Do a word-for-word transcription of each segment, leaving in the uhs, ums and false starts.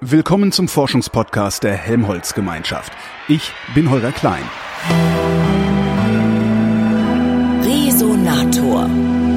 Willkommen zum Forschungspodcast der Helmholtz-Gemeinschaft. Ich bin Holger Klein. Resonator.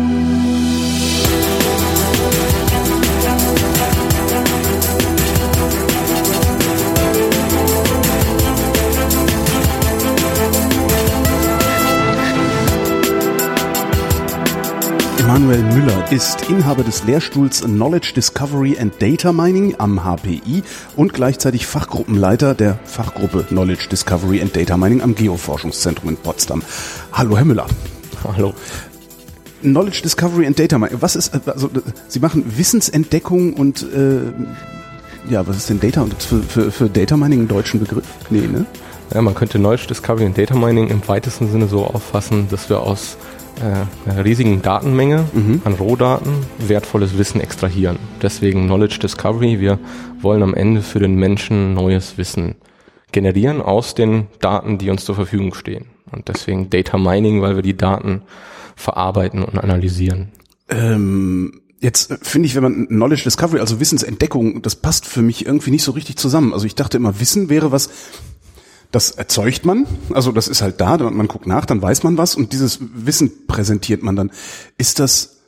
Emanuel Müller ist Inhaber des Lehrstuhls Knowledge Discovery and Data Mining am H P I und gleichzeitig Fachgruppenleiter der Fachgruppe Knowledge Discovery and Data Mining am Geoforschungszentrum in Potsdam. Hallo, Herr Müller. Hallo. Knowledge Discovery and Data Mining. Was ist, also, Sie machen Wissensentdeckung und, äh, ja, was ist denn Data? Und für, für, für Data Mining einen deutschen Begriff? Nee, ne? Ja, man könnte Knowledge Discovery and Data Mining im weitesten Sinne so auffassen, dass wir aus äh, einer riesigen Datenmenge mhm. an Rohdaten wertvolles Wissen extrahieren. Deswegen Knowledge Discovery. Wir wollen am Ende für den Menschen neues Wissen generieren aus den Daten, die uns zur Verfügung stehen. Und deswegen Data Mining, weil wir die Daten verarbeiten und analysieren. Ähm, jetzt finde ich, wenn man Knowledge Discovery, also Wissensentdeckung, das passt für mich irgendwie nicht so richtig zusammen. Also ich dachte immer, Wissen wäre was, das erzeugt man, also das ist halt da, man guckt nach, dann weiß man was und dieses Wissen präsentiert man dann. Ist das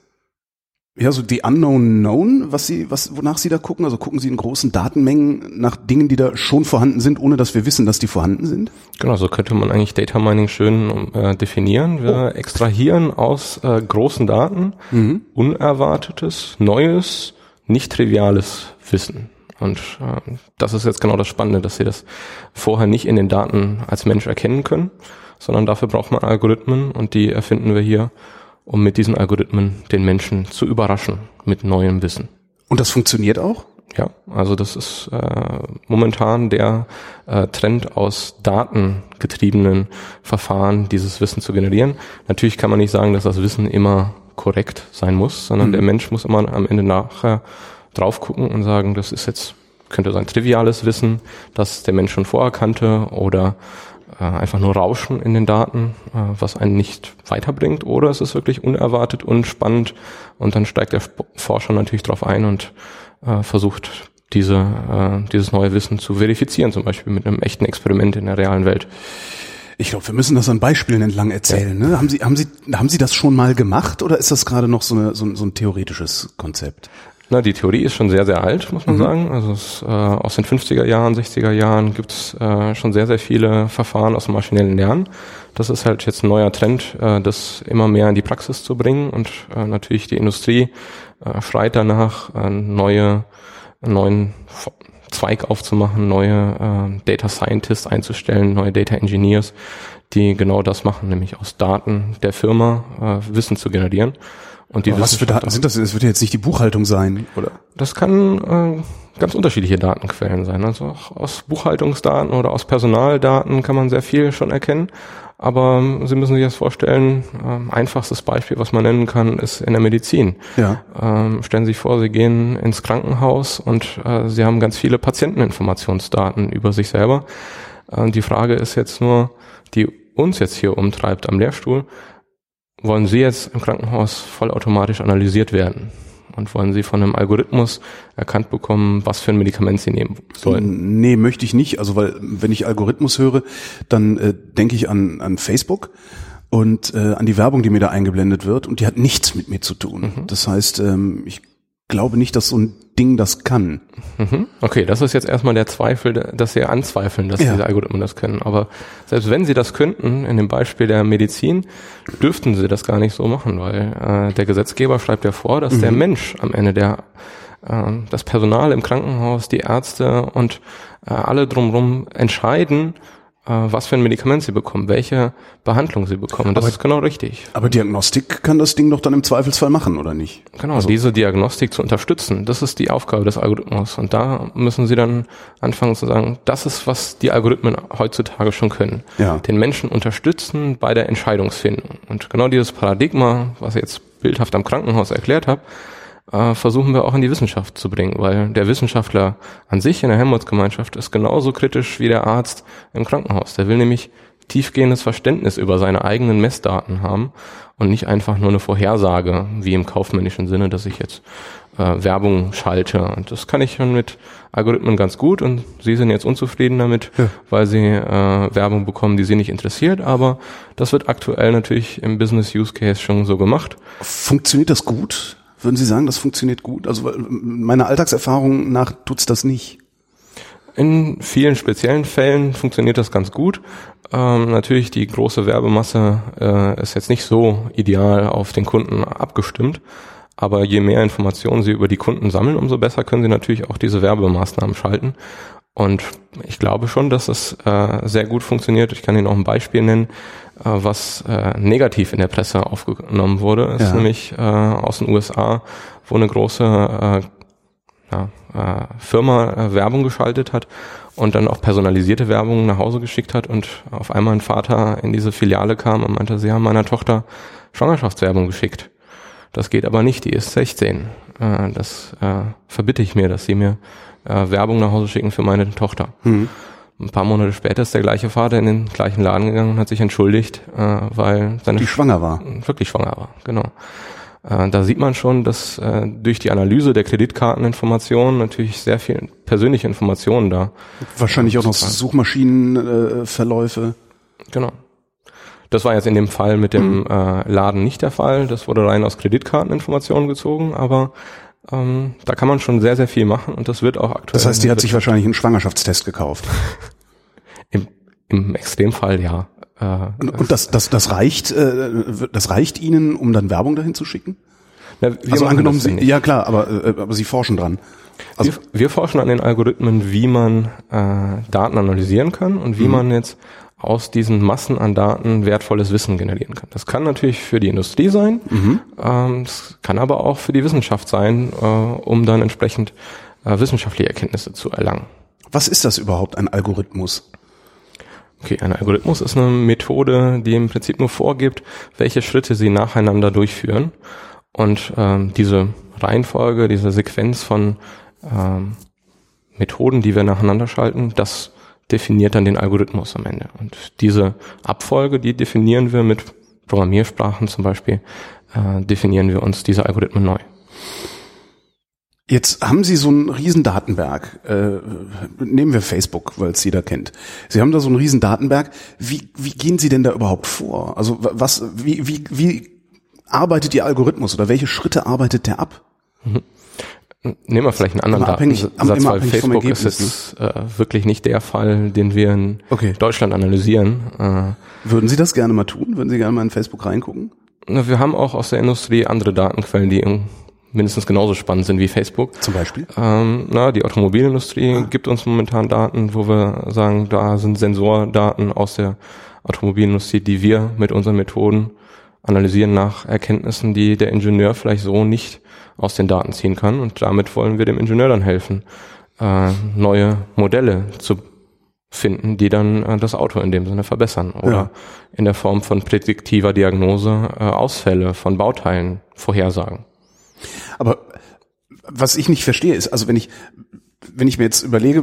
ja so die Unknown Known, was Sie, was, wonach Sie da gucken? Also gucken Sie in großen Datenmengen nach Dingen, die da schon vorhanden sind, ohne dass wir wissen, dass die vorhanden sind? Genau, so könnte man eigentlich Data Mining schön äh, definieren. Wir oh. extrahieren aus äh, großen Daten mhm. unerwartetes, neues, nicht triviales Wissen. Und äh, das ist jetzt genau das Spannende, dass Sie das vorher nicht in den Daten als Mensch erkennen können, sondern dafür braucht man Algorithmen und die erfinden wir hier, um mit diesen Algorithmen den Menschen zu überraschen mit neuem Wissen. Und das funktioniert auch? Ja, also das ist äh, momentan der äh, Trend aus datengetriebenen Verfahren, dieses Wissen zu generieren. Natürlich kann man nicht sagen, dass das Wissen immer korrekt sein muss, sondern mhm. der Mensch muss immer am Ende nachher drauf gucken und sagen, das ist jetzt, könnte sein triviales Wissen, das der Mensch schon vorher kannte oder äh, einfach nur Rauschen in den Daten, äh, was einen nicht weiterbringt, oder es ist wirklich unerwartet und spannend und dann steigt der Forscher natürlich drauf ein und äh, versucht diese äh, dieses neue Wissen zu verifizieren, zum Beispiel mit einem echten Experiment in der realen Welt. Ich glaube, wir müssen das an Beispielen entlang erzählen. Ja. Ne? Haben Sie haben Sie haben Sie das schon mal gemacht oder ist das gerade noch so, eine, so, so ein theoretisches Konzept? Na, die Theorie ist schon sehr, sehr alt, muss man mhm. sagen. Also es, äh, aus den fünfziger Jahren, sechziger Jahren gibt es äh, schon sehr, sehr viele Verfahren aus dem maschinellen Lernen. Das ist halt jetzt ein neuer Trend, äh, das immer mehr in die Praxis zu bringen. Und äh, natürlich die Industrie äh, schreit danach, äh, neue, einen neuen Zweig aufzumachen, neue äh, Data Scientists einzustellen, neue Data Engineers, die genau das machen, nämlich aus Daten der Firma äh, Wissen zu generieren. Und die was für Daten sind das? Das wird ja jetzt nicht die Buchhaltung sein, oder? Das kann äh, ganz unterschiedliche Datenquellen sein. Also auch aus Buchhaltungsdaten oder aus Personaldaten kann man sehr viel schon erkennen. Aber ähm, Sie müssen sich das vorstellen, ähm, einfachstes Beispiel, was man nennen kann, ist in der Medizin. Ja. Ähm, stellen Sie sich vor, Sie gehen ins Krankenhaus und äh, Sie haben ganz viele Patienteninformationsdaten über sich selber. Äh, die Frage ist jetzt nur, die uns jetzt hier umtreibt am Lehrstuhl: Wollen Sie jetzt im Krankenhaus vollautomatisch analysiert werden? Und wollen Sie von einem Algorithmus erkannt bekommen, was für ein Medikament Sie nehmen sollen? Nee, möchte ich nicht. Also, weil, wenn ich Algorithmus höre, dann äh, denke ich an, an Facebook und äh, an die Werbung, die mir da eingeblendet wird. Und die hat nichts mit mir zu tun. Mhm. Das heißt, ähm, ich glaube nicht, dass so ein Ding das kann. Mhm. Okay, das ist jetzt erstmal der Zweifel, dass Sie anzweifeln, dass ja. diese Algorithmen das können. Aber selbst wenn Sie das könnten, in dem Beispiel der Medizin, dürften Sie das gar nicht so machen, weil äh, der Gesetzgeber schreibt ja vor, dass mhm. der Mensch am Ende, der äh, das Personal im Krankenhaus, die Ärzte und äh, alle drumherum entscheiden, was für ein Medikament sie bekommen, welche Behandlung sie bekommen. Das aber, ist genau richtig. Aber Diagnostik kann das Ding doch dann im Zweifelsfall machen, oder nicht? Genau, also diese Diagnostik zu unterstützen, das ist die Aufgabe des Algorithmus. Und da müssen Sie dann anfangen zu sagen, das ist, was die Algorithmen heutzutage schon können. Ja. Den Menschen unterstützen bei der Entscheidungsfindung. Und genau dieses Paradigma, was ich jetzt bildhaft am Krankenhaus erklärt habe, äh, versuchen wir auch in die Wissenschaft zu bringen, weil der Wissenschaftler an sich in der Helmholtz-Gemeinschaft ist genauso kritisch wie der Arzt im Krankenhaus. Der will nämlich tiefgehendes Verständnis über seine eigenen Messdaten haben und nicht einfach nur eine Vorhersage, wie im kaufmännischen Sinne, dass ich jetzt äh, Werbung schalte. Und das kann ich schon mit Algorithmen ganz gut und Sie sind jetzt unzufrieden damit, ja. weil Sie äh, Werbung bekommen, die Sie nicht interessiert, aber das wird aktuell natürlich im Business Use Case schon so gemacht. Funktioniert das gut? Würden Sie sagen, das funktioniert gut? Also meiner Alltagserfahrung nach tut's das nicht. In vielen speziellen Fällen funktioniert das ganz gut. Ähm, natürlich die große Werbemasse äh, ist jetzt nicht so ideal auf den Kunden abgestimmt. Aber je mehr Informationen Sie über die Kunden sammeln, umso besser können Sie natürlich auch diese Werbemaßnahmen schalten. Und ich glaube schon, dass es äh, sehr gut funktioniert. Ich kann Ihnen auch ein Beispiel nennen, äh, was äh, negativ in der Presse aufgenommen wurde. Das ja. ist nämlich äh, aus den U S A, wo eine große äh, ja, äh, Firma äh, Werbung geschaltet hat und dann auch personalisierte Werbung nach Hause geschickt hat. Und auf einmal ein Vater in diese Filiale kam und meinte, Sie haben meiner Tochter Schwangerschaftswerbung geschickt. Das geht aber nicht, die ist sechzehn. Äh, das äh, verbitte ich mir, dass sie mir äh, Werbung nach Hause schicken für meine Tochter. Mhm. Ein paar Monate später ist der gleiche Vater in den gleichen Laden gegangen und hat sich entschuldigt, äh, weil seine die schwanger war. Wirklich schwanger war, genau. Äh, da sieht man schon, dass äh, durch die Analyse der Kreditkarteninformationen natürlich sehr viel persönliche Informationen da. Wahrscheinlich auch noch Suchmaschinenverläufe. Äh, genau. Das war jetzt in dem Fall mit dem äh, Laden nicht der Fall. Das wurde rein aus Kreditkarteninformationen gezogen, aber ähm, da kann man schon sehr, sehr viel machen und das wird auch aktuell. Das heißt, die hat sich wahrscheinlich einen Schwangerschaftstest gekauft. Im, im Extremfall ja. Äh, und und das, das, das reicht, äh, das reicht Ihnen, um dann Werbung dahin zu schicken? Na, also angenommen, Sie, ja klar, aber, äh, aber Sie forschen dran. Also wir, wir forschen an den Algorithmen, wie man äh, Daten analysieren kann und wie mhm. man jetzt aus diesen Massen an Daten wertvolles Wissen generieren kann. Das kann natürlich für die Industrie sein, mhm. ähm, das kann aber auch für die Wissenschaft sein, äh, um dann entsprechend äh, wissenschaftliche Erkenntnisse zu erlangen. Was ist das überhaupt, ein Algorithmus? Okay, ein Algorithmus ist eine Methode, die im Prinzip nur vorgibt, welche Schritte Sie nacheinander durchführen. Und ähm, diese Reihenfolge, diese Sequenz von ähm, Methoden, die wir nacheinander schalten, das definiert dann den Algorithmus am Ende. Und diese Abfolge, die definieren wir mit Programmiersprachen zum Beispiel, äh, definieren wir uns diese Algorithmen neu. Jetzt haben Sie so einen riesen Datenberg. Äh, nehmen wir Facebook, weil es jeder kennt. Sie haben da so einen riesen Datenberg. Wie, wie gehen Sie denn da überhaupt vor? Also was, wie, wie, wie arbeitet Ihr Algorithmus oder welche Schritte arbeitet der ab? Mhm. Nehmen wir vielleicht einen anderen Datensatz, weil Facebook ist jetzt äh, wirklich nicht der Fall, den wir in okay. Deutschland analysieren. Äh, Würden Sie das gerne mal tun? Würden Sie gerne mal in Facebook reingucken? Na, wir haben auch aus der Industrie andere Datenquellen, die mindestens genauso spannend sind wie Facebook. Zum Beispiel? Ähm, na, die Automobilindustrie ah. gibt uns momentan Daten, wo wir sagen, da sind Sensordaten aus der Automobilindustrie, die wir mit unseren Methoden analysieren nach Erkenntnissen, die der Ingenieur vielleicht so nicht aus den Daten ziehen kann. Und damit wollen wir dem Ingenieur dann helfen, äh, neue Modelle zu finden, die dann äh, das Auto in dem Sinne verbessern. Oder ja. in der Form von prädiktiver Diagnose äh, Ausfälle von Bauteilen vorhersagen. Aber was ich nicht verstehe ist, also wenn ich wenn ich mir jetzt überlege,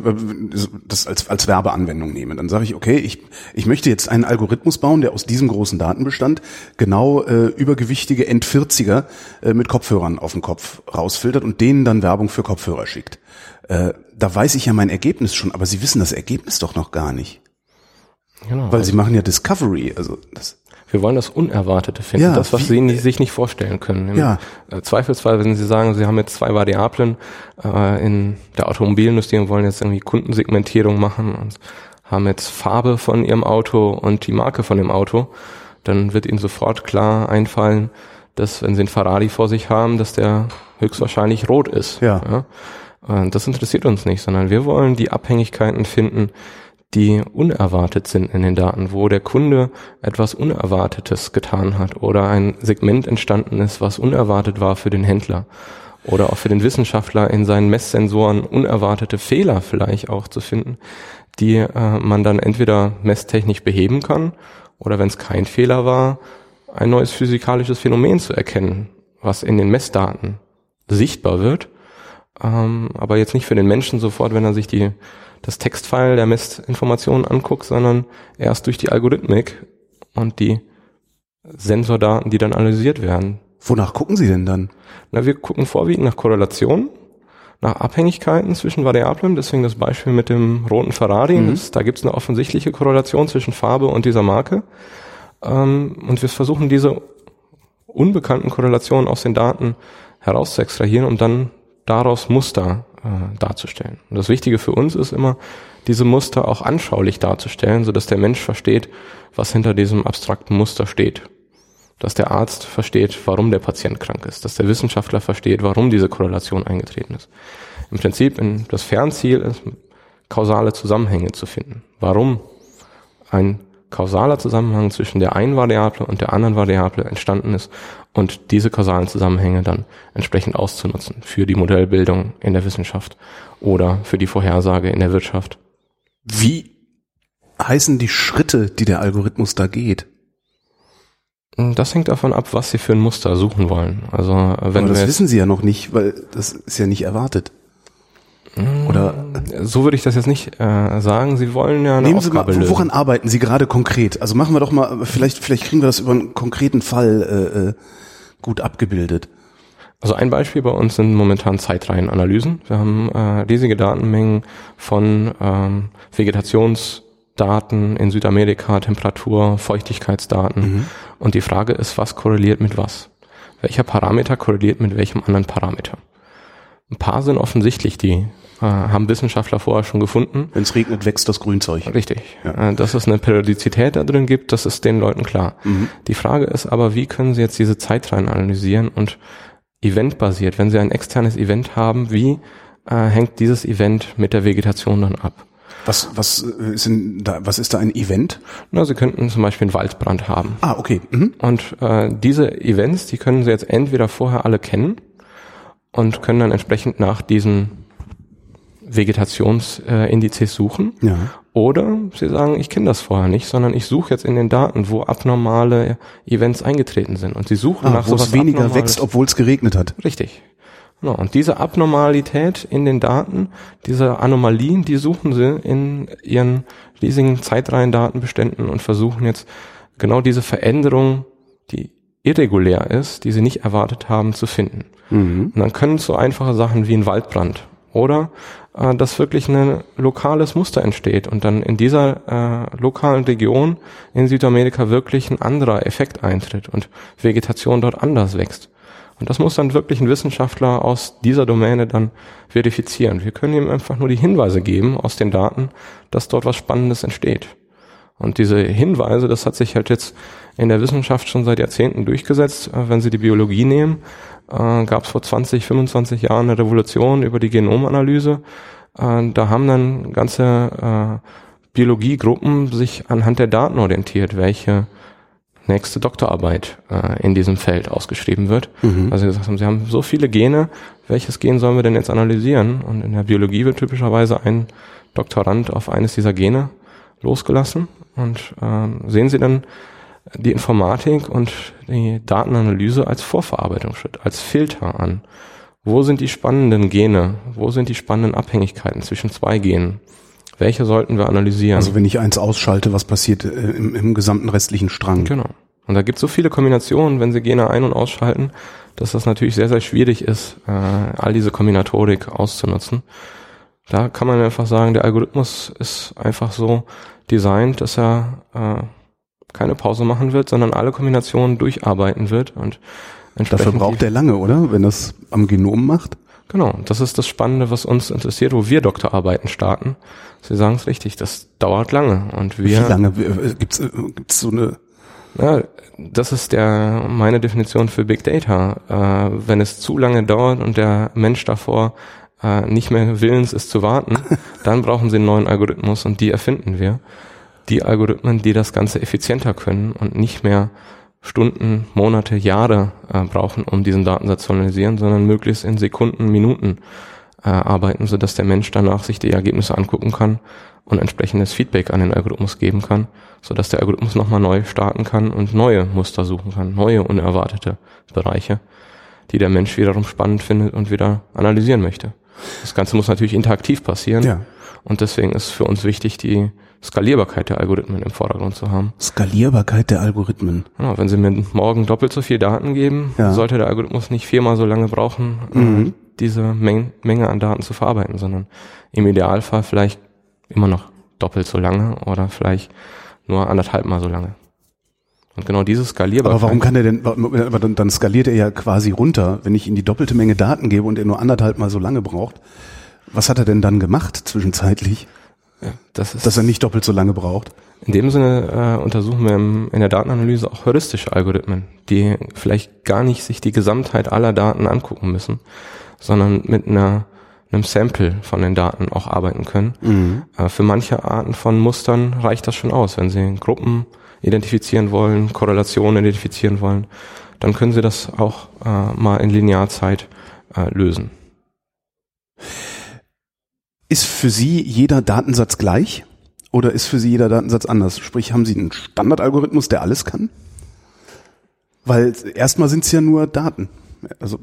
das als als Werbeanwendung nehme, dann sage ich, okay, ich ich möchte jetzt einen Algorithmus bauen, der aus diesem großen Datenbestand genau äh, übergewichtige End-vierziger äh, mit Kopfhörern auf dem Kopf rausfiltert und denen dann Werbung für Kopfhörer schickt. Äh, da weiß ich ja mein Ergebnis schon, aber Sie wissen das Ergebnis doch noch gar nicht. Genau. Weil Sie machen ja Discovery, also das. Wir wollen das Unerwartete finden, ja, das, was wie, Sie sich nicht vorstellen können. Im ja. Zweifelsfall, wenn Sie sagen, Sie haben jetzt zwei Variablen äh, in der Automobilindustrie und wollen jetzt irgendwie Kundensegmentierung machen und haben jetzt Farbe von Ihrem Auto und die Marke von dem Auto, dann wird Ihnen sofort klar einfallen, dass wenn Sie einen Ferrari vor sich haben, dass der höchstwahrscheinlich rot ist. Ja. Ja? Und das interessiert uns nicht, sondern wir wollen die Abhängigkeiten finden, die unerwartet sind in den Daten, wo der Kunde etwas Unerwartetes getan hat oder ein Segment entstanden ist, was unerwartet war für den Händler oder auch für den Wissenschaftler in seinen Messsensoren unerwartete Fehler vielleicht auch zu finden, die äh, man dann entweder messtechnisch beheben kann oder wenn es kein Fehler war, ein neues physikalisches Phänomen zu erkennen, was in den Messdaten sichtbar wird, ähm, aber jetzt nicht für den Menschen sofort, wenn er sich die das Textfile der Messinformationen anguckt, sondern erst durch die Algorithmik und die Sensordaten, die dann analysiert werden. Wonach gucken Sie denn dann? Na, wir gucken vorwiegend nach Korrelationen, nach Abhängigkeiten zwischen Variablen, deswegen das Beispiel mit dem roten Ferrari, mhm. das, da gibt es eine offensichtliche Korrelation zwischen Farbe und dieser Marke. Ähm, und wir versuchen diese unbekannten Korrelationen aus den Daten heraus zu extrahieren, um dann daraus Muster äh, darzustellen. Und das Wichtige für uns ist immer, diese Muster auch anschaulich darzustellen, sodass der Mensch versteht, was hinter diesem abstrakten Muster steht. Dass der Arzt versteht, warum der Patient krank ist, dass der Wissenschaftler versteht, warum diese Korrelation eingetreten ist. Im Prinzip in das Fernziel ist, kausale Zusammenhänge zu finden. Warum ein kausaler Zusammenhang zwischen der einen Variable und der anderen Variable entstanden ist und diese kausalen Zusammenhänge dann entsprechend auszunutzen für die Modellbildung in der Wissenschaft oder für die Vorhersage in der Wirtschaft. Wie heißen die Schritte, die der Algorithmus da geht? Das hängt davon ab, was Sie für ein Muster suchen wollen. Also wenn Aber das wir wissen Sie ja noch nicht, weil das ist ja nicht erwartet. Oder so würde ich das jetzt nicht äh, sagen. Sie wollen ja eine nehmen Sie Aufgabe mal, lösen. woran arbeiten Sie gerade konkret? Also machen wir doch mal, vielleicht vielleicht kriegen wir das über einen konkreten Fall äh, gut abgebildet. Also ein Beispiel bei uns sind momentan Zeitreihenanalysen. Wir haben äh, riesige Datenmengen von ähm, Vegetationsdaten in Südamerika, Temperatur, Feuchtigkeitsdaten. Mhm. Und die Frage ist, was korreliert mit was? Welcher Parameter korreliert mit welchem anderen Parameter? Ein paar sind offensichtlich, die äh, haben Wissenschaftler vorher schon gefunden. Wenn es regnet, wächst das Grünzeug. Richtig. Ja. Äh, dass es eine Periodizität da drin gibt, das ist den Leuten klar. Mhm. Die Frage ist aber, wie können Sie jetzt diese Zeitreihen analysieren und eventbasiert, wenn Sie ein externes Event haben, wie äh, hängt dieses Event mit der Vegetation dann ab? Was, was ist denn da, was ist da ein Event? Na, Sie könnten zum Beispiel einen Waldbrand haben. Ah, okay. Mhm. Und äh, diese Events, die können Sie jetzt entweder vorher alle kennen und können dann entsprechend nach diesen Vegetationsindizes äh, suchen. Ja. Oder Sie sagen, ich kenne das vorher nicht, sondern ich suche jetzt in den Daten, wo abnormale Events eingetreten sind. Und Sie suchen ah, nach wo sowas es weniger Abnormales. wächst, obwohl es geregnet hat. Richtig. Genau. Und diese Abnormalität in den Daten, diese Anomalien, die suchen Sie in Ihren riesigen Zeitreihen-Datenbeständen und versuchen jetzt genau diese Veränderung, die irregulär ist, die Sie nicht erwartet haben, zu finden. Mhm. Und dann können so einfache Sachen wie ein Waldbrand oder äh, dass wirklich ein lokales Muster entsteht und dann in dieser äh, lokalen Region in Südamerika wirklich ein anderer Effekt eintritt und Vegetation dort anders wächst. Und das muss dann wirklich ein Wissenschaftler aus dieser Domäne dann verifizieren. Wir können ihm einfach nur die Hinweise geben aus den Daten, dass dort was Spannendes entsteht. Und diese Hinweise, das hat sich halt jetzt in der Wissenschaft schon seit Jahrzehnten durchgesetzt. Wenn Sie die Biologie nehmen, äh, gab es vor zwanzig, fünfundzwanzig Jahren eine Revolution über die Genomanalyse. Äh, da haben dann ganze äh, Biologiegruppen sich anhand der Daten orientiert, welche nächste Doktorarbeit äh, in diesem Feld ausgeschrieben wird. Mhm. Also sie gesagt haben, sie haben so viele Gene, welches Gen sollen wir denn jetzt analysieren? Und in der Biologie wird typischerweise ein Doktorand auf eines dieser Gene losgelassen. Und ähm, sehen Sie dann die Informatik und die Datenanalyse als Vorverarbeitungsschritt, als Filter an. Wo sind die spannenden Gene? Wo sind die spannenden Abhängigkeiten zwischen zwei Genen? Welche sollten wir analysieren? Also wenn ich eins ausschalte, was passiert äh, im, im gesamten restlichen Strang? Genau. Und da gibt es so viele Kombinationen, wenn Sie Gene ein- und ausschalten, dass das natürlich sehr, sehr schwierig ist, äh, all diese Kombinatorik auszunutzen. Da kann man einfach sagen, der Algorithmus ist einfach so designt, dass er äh, keine Pause machen wird, sondern alle Kombinationen durcharbeiten wird. Und dafür braucht er lange, oder? Wenn das am Genom macht? Genau, das ist das Spannende, was uns interessiert, wo wir Doktorarbeiten starten. Sie sagen es richtig, das dauert lange. Und wir, wie lange? Gibt's, gibt's so eine... Ja, das ist der meine Definition für Big Data. Äh, wenn es zu lange dauert und der Mensch davor äh, nicht mehr willens ist zu warten, dann brauchen Sie einen neuen Algorithmus und die erfinden wir. Die Algorithmen, die das Ganze effizienter können und nicht mehr Stunden, Monate, Jahre äh, brauchen, um diesen Datensatz zu analysieren, sondern möglichst in Sekunden, Minuten äh, arbeiten, sodass der Mensch danach sich die Ergebnisse angucken kann und entsprechendes Feedback an den Algorithmus geben kann, sodass der Algorithmus nochmal neu starten kann und neue Muster suchen kann, neue unerwartete Bereiche, die der Mensch wiederum spannend findet und wieder analysieren möchte. Das Ganze muss natürlich interaktiv passieren. Ja. Und deswegen ist für uns wichtig, die Skalierbarkeit der Algorithmen im Vordergrund zu haben. Skalierbarkeit der Algorithmen. Ja, wenn Sie mir morgen doppelt so viel Daten geben, ja. sollte der Algorithmus nicht viermal so lange brauchen, mhm. äh, diese Menge, Menge an Daten zu verarbeiten, sondern im Idealfall vielleicht immer noch doppelt so lange oder vielleicht nur anderthalb Mal so lange. Und genau diese Skalierbarkeit. Aber warum kann er denn, aber dann, dann skaliert er ja quasi runter, wenn ich ihm die doppelte Menge Daten gebe und er nur anderthalb Mal so lange braucht. Was hat er denn dann gemacht zwischenzeitlich, ja, das ist, dass er nicht doppelt so lange braucht? In dem Sinne äh, untersuchen wir im, in der Datenanalyse auch heuristische Algorithmen, die vielleicht gar nicht sich die Gesamtheit aller Daten angucken müssen, sondern mit einer einem Sample von den Daten auch arbeiten können. Mhm. Äh, für manche Arten von Mustern reicht das schon aus, wenn Sie Gruppen identifizieren wollen, Korrelationen identifizieren wollen, dann können Sie das auch äh, mal in Linearzeit äh, lösen. Ist für Sie jeder Datensatz gleich oder ist für Sie jeder Datensatz anders? Sprich, haben Sie einen Standardalgorithmus, der alles kann? Weil erstmal sind es ja nur Daten. Also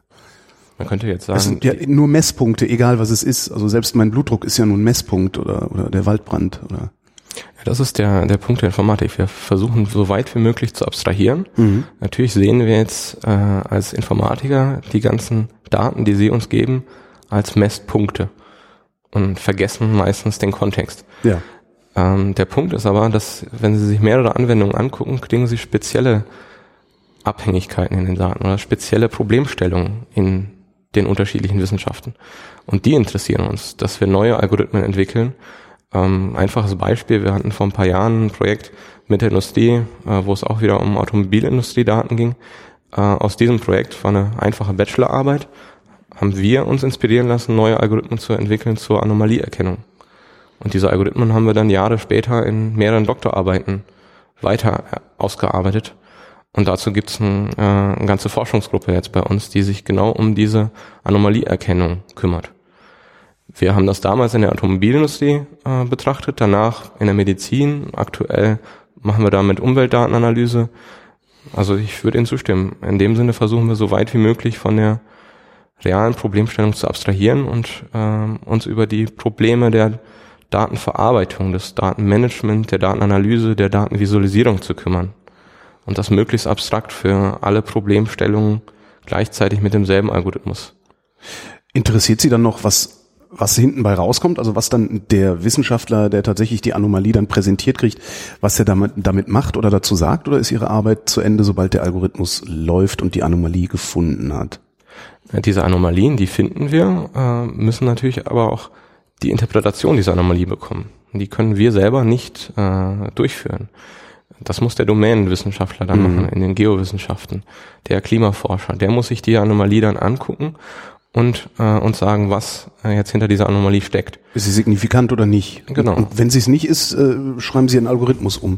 man könnte jetzt sagen, es sind ja nur Messpunkte, egal was es ist. Also selbst mein Blutdruck ist ja nur ein Messpunkt oder oder der Waldbrand oder. Das ist der der Punkt der Informatik. Wir versuchen so weit wie möglich zu abstrahieren. Mhm. Natürlich sehen wir jetzt äh, als Informatiker die ganzen Daten, die Sie uns geben, als Messpunkte und vergessen meistens den Kontext. Ja. Ähm, der Punkt ist aber, dass wenn Sie sich mehrere Anwendungen angucken, kriegen Sie spezielle Abhängigkeiten in den Daten oder spezielle Problemstellungen in den unterschiedlichen Wissenschaften. Und die interessieren uns, dass wir neue Algorithmen entwickeln. Ähm, einfaches Beispiel, wir hatten vor ein paar Jahren ein Projekt mit der Industrie, äh, wo es auch wieder um Automobilindustrie-Daten ging. Äh, aus diesem Projekt war eine einfache Bachelorarbeit, haben wir uns inspirieren lassen, neue Algorithmen zu entwickeln zur Anomalieerkennung. Und diese Algorithmen haben wir dann Jahre später in mehreren Doktorarbeiten weiter ausgearbeitet. Und dazu gibt es ein, äh, eine ganze Forschungsgruppe jetzt bei uns, die sich genau um diese Anomalieerkennung kümmert. Wir haben das damals in der Automobilindustrie äh, betrachtet, danach in der Medizin. Aktuell machen wir da mit Umweltdatenanalyse. Also ich würde Ihnen zustimmen. In dem Sinne versuchen wir so weit wie möglich von der realen Problemstellung zu abstrahieren und äh, uns über die Probleme der Datenverarbeitung, des Datenmanagement, der Datenanalyse, der Datenvisualisierung zu kümmern. Und das möglichst abstrakt für alle Problemstellungen gleichzeitig mit demselben Algorithmus. Interessiert Sie dann noch, was was hinten bei rauskommt, also was dann der Wissenschaftler, der tatsächlich die Anomalie dann präsentiert kriegt, was er damit, damit macht oder dazu sagt, oder ist Ihre Arbeit zu Ende, sobald der Algorithmus läuft und die Anomalie gefunden hat? Diese Anomalien, die finden wir, äh, müssen natürlich aber auch die Interpretation dieser Anomalie bekommen. Die können wir selber nicht äh, durchführen. Das muss der Domänenwissenschaftler dann mhm. machen, in den Geowissenschaften, der Klimaforscher, der muss sich die Anomalie dann angucken und äh, uns sagen, was äh, jetzt hinter dieser Anomalie steckt. Ist sie signifikant oder nicht? Genau. Und wenn sie es nicht ist, äh, schreiben Sie einen Algorithmus um.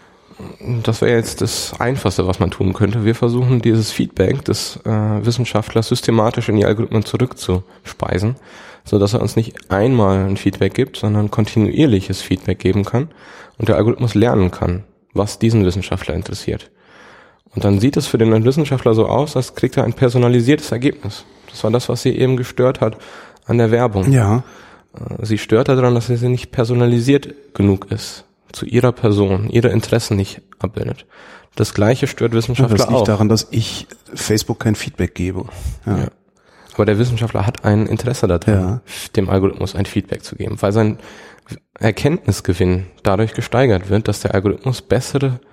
Das wäre jetzt das Einfachste, was man tun könnte. Wir versuchen, dieses Feedback des äh, Wissenschaftlers systematisch in die Algorithmen zurückzuspeisen, so dass er uns nicht einmal ein Feedback gibt, sondern kontinuierliches Feedback geben kann und der Algorithmus lernen kann, was diesen Wissenschaftler interessiert. Und dann sieht es für den Wissenschaftler so aus, als kriegt er ein personalisiertes Ergebnis. Das war das, was sie eben gestört hat an der Werbung. Ja. Sie stört daran, dass sie nicht personalisiert genug ist, zu ihrer Person, ihre Interessen nicht abbildet. Das Gleiche stört Wissenschaftler auch. Das liegt daran, dass ich Facebook kein Feedback gebe. Ja. Ja. Aber der Wissenschaftler hat ein Interesse daran, ja. dem Algorithmus ein Feedback zu geben, weil sein Erkenntnisgewinn dadurch gesteigert wird, dass der Algorithmus bessere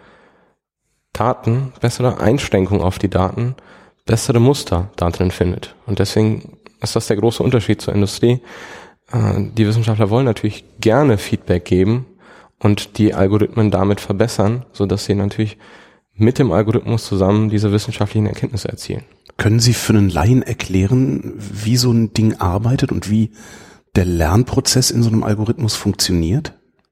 Daten, bessere Einschränkungen auf die Daten, bessere Muster da drin findet. Und deswegen ist das der große Unterschied zur Industrie. Die Wissenschaftler wollen natürlich gerne Feedback geben und die Algorithmen damit verbessern, sodass sie natürlich mit dem Algorithmus zusammen diese wissenschaftlichen Erkenntnisse erzielen. Können Sie für einen Laien erklären, wie so ein Ding arbeitet und wie der Lernprozess in so einem Algorithmus funktioniert?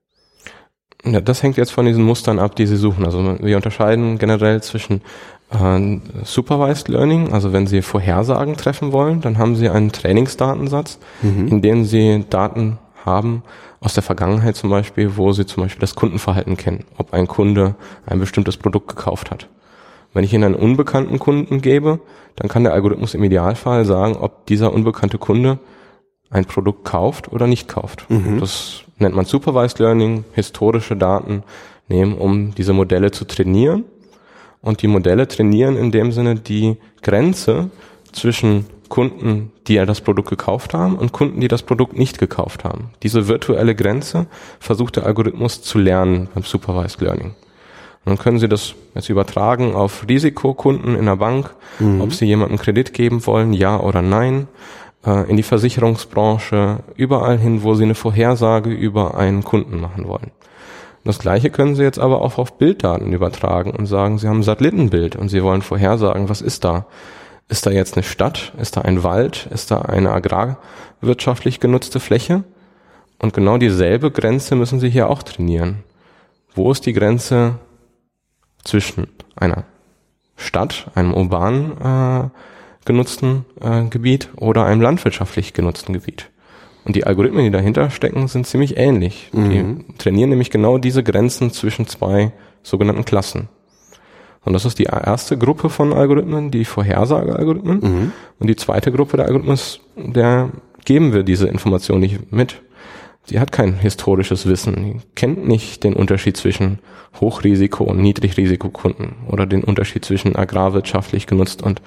Ja, das hängt jetzt von diesen Mustern ab, die Sie suchen. Also wir unterscheiden generell zwischen äh, Supervised Learning, also wenn Sie Vorhersagen treffen wollen, dann haben Sie einen Trainingsdatensatz, mhm. in dem Sie Daten haben aus der Vergangenheit zum Beispiel, wo Sie zum Beispiel das Kundenverhalten kennen, ob ein Kunde ein bestimmtes Produkt gekauft hat. Wenn ich Ihnen einen unbekannten Kunden gebe, dann kann der Algorithmus im Idealfall sagen, ob dieser unbekannte Kunde ein Produkt kauft oder nicht kauft. Mhm. Das nennt man Supervised Learning, historische Daten nehmen, um diese Modelle zu trainieren. Und die Modelle trainieren in dem Sinne die Grenze zwischen Kunden, die ja das Produkt gekauft haben, und Kunden, die das Produkt nicht gekauft haben. Diese virtuelle Grenze versucht der Algorithmus zu lernen beim Supervised Learning. Und dann können Sie das jetzt übertragen auf Risikokunden in der Bank, mhm. ob Sie jemandem Kredit geben wollen, ja oder nein, äh, in die Versicherungsbranche, überall hin, wo Sie eine Vorhersage über einen Kunden machen wollen. Das Gleiche können Sie jetzt aber auch auf Bilddaten übertragen und sagen, Sie haben ein Satellitenbild und Sie wollen vorhersagen, was ist da? Ist da jetzt eine Stadt? Ist da ein Wald? Ist da eine agrarwirtschaftlich genutzte Fläche? Und genau dieselbe Grenze müssen Sie hier auch trainieren. Wo ist die Grenze zwischen einer Stadt, einem urbanen äh, genutzten äh, Gebiet oder einem landwirtschaftlich genutzten Gebiet? Und die Algorithmen, die dahinter stecken, sind ziemlich ähnlich. Mhm. Die trainieren nämlich genau diese Grenzen zwischen zwei sogenannten Klassen. Und das ist die erste Gruppe von Algorithmen, die Vorhersage-Algorithmen. Mhm. Und die zweite Gruppe der Algorithmen, der geben wir diese Information nicht mit. Sie hat kein historisches Wissen. Sie kennt nicht den Unterschied zwischen Hochrisiko- und Niedrigrisikokunden oder den Unterschied zwischen agrarwirtschaftlich genutzt und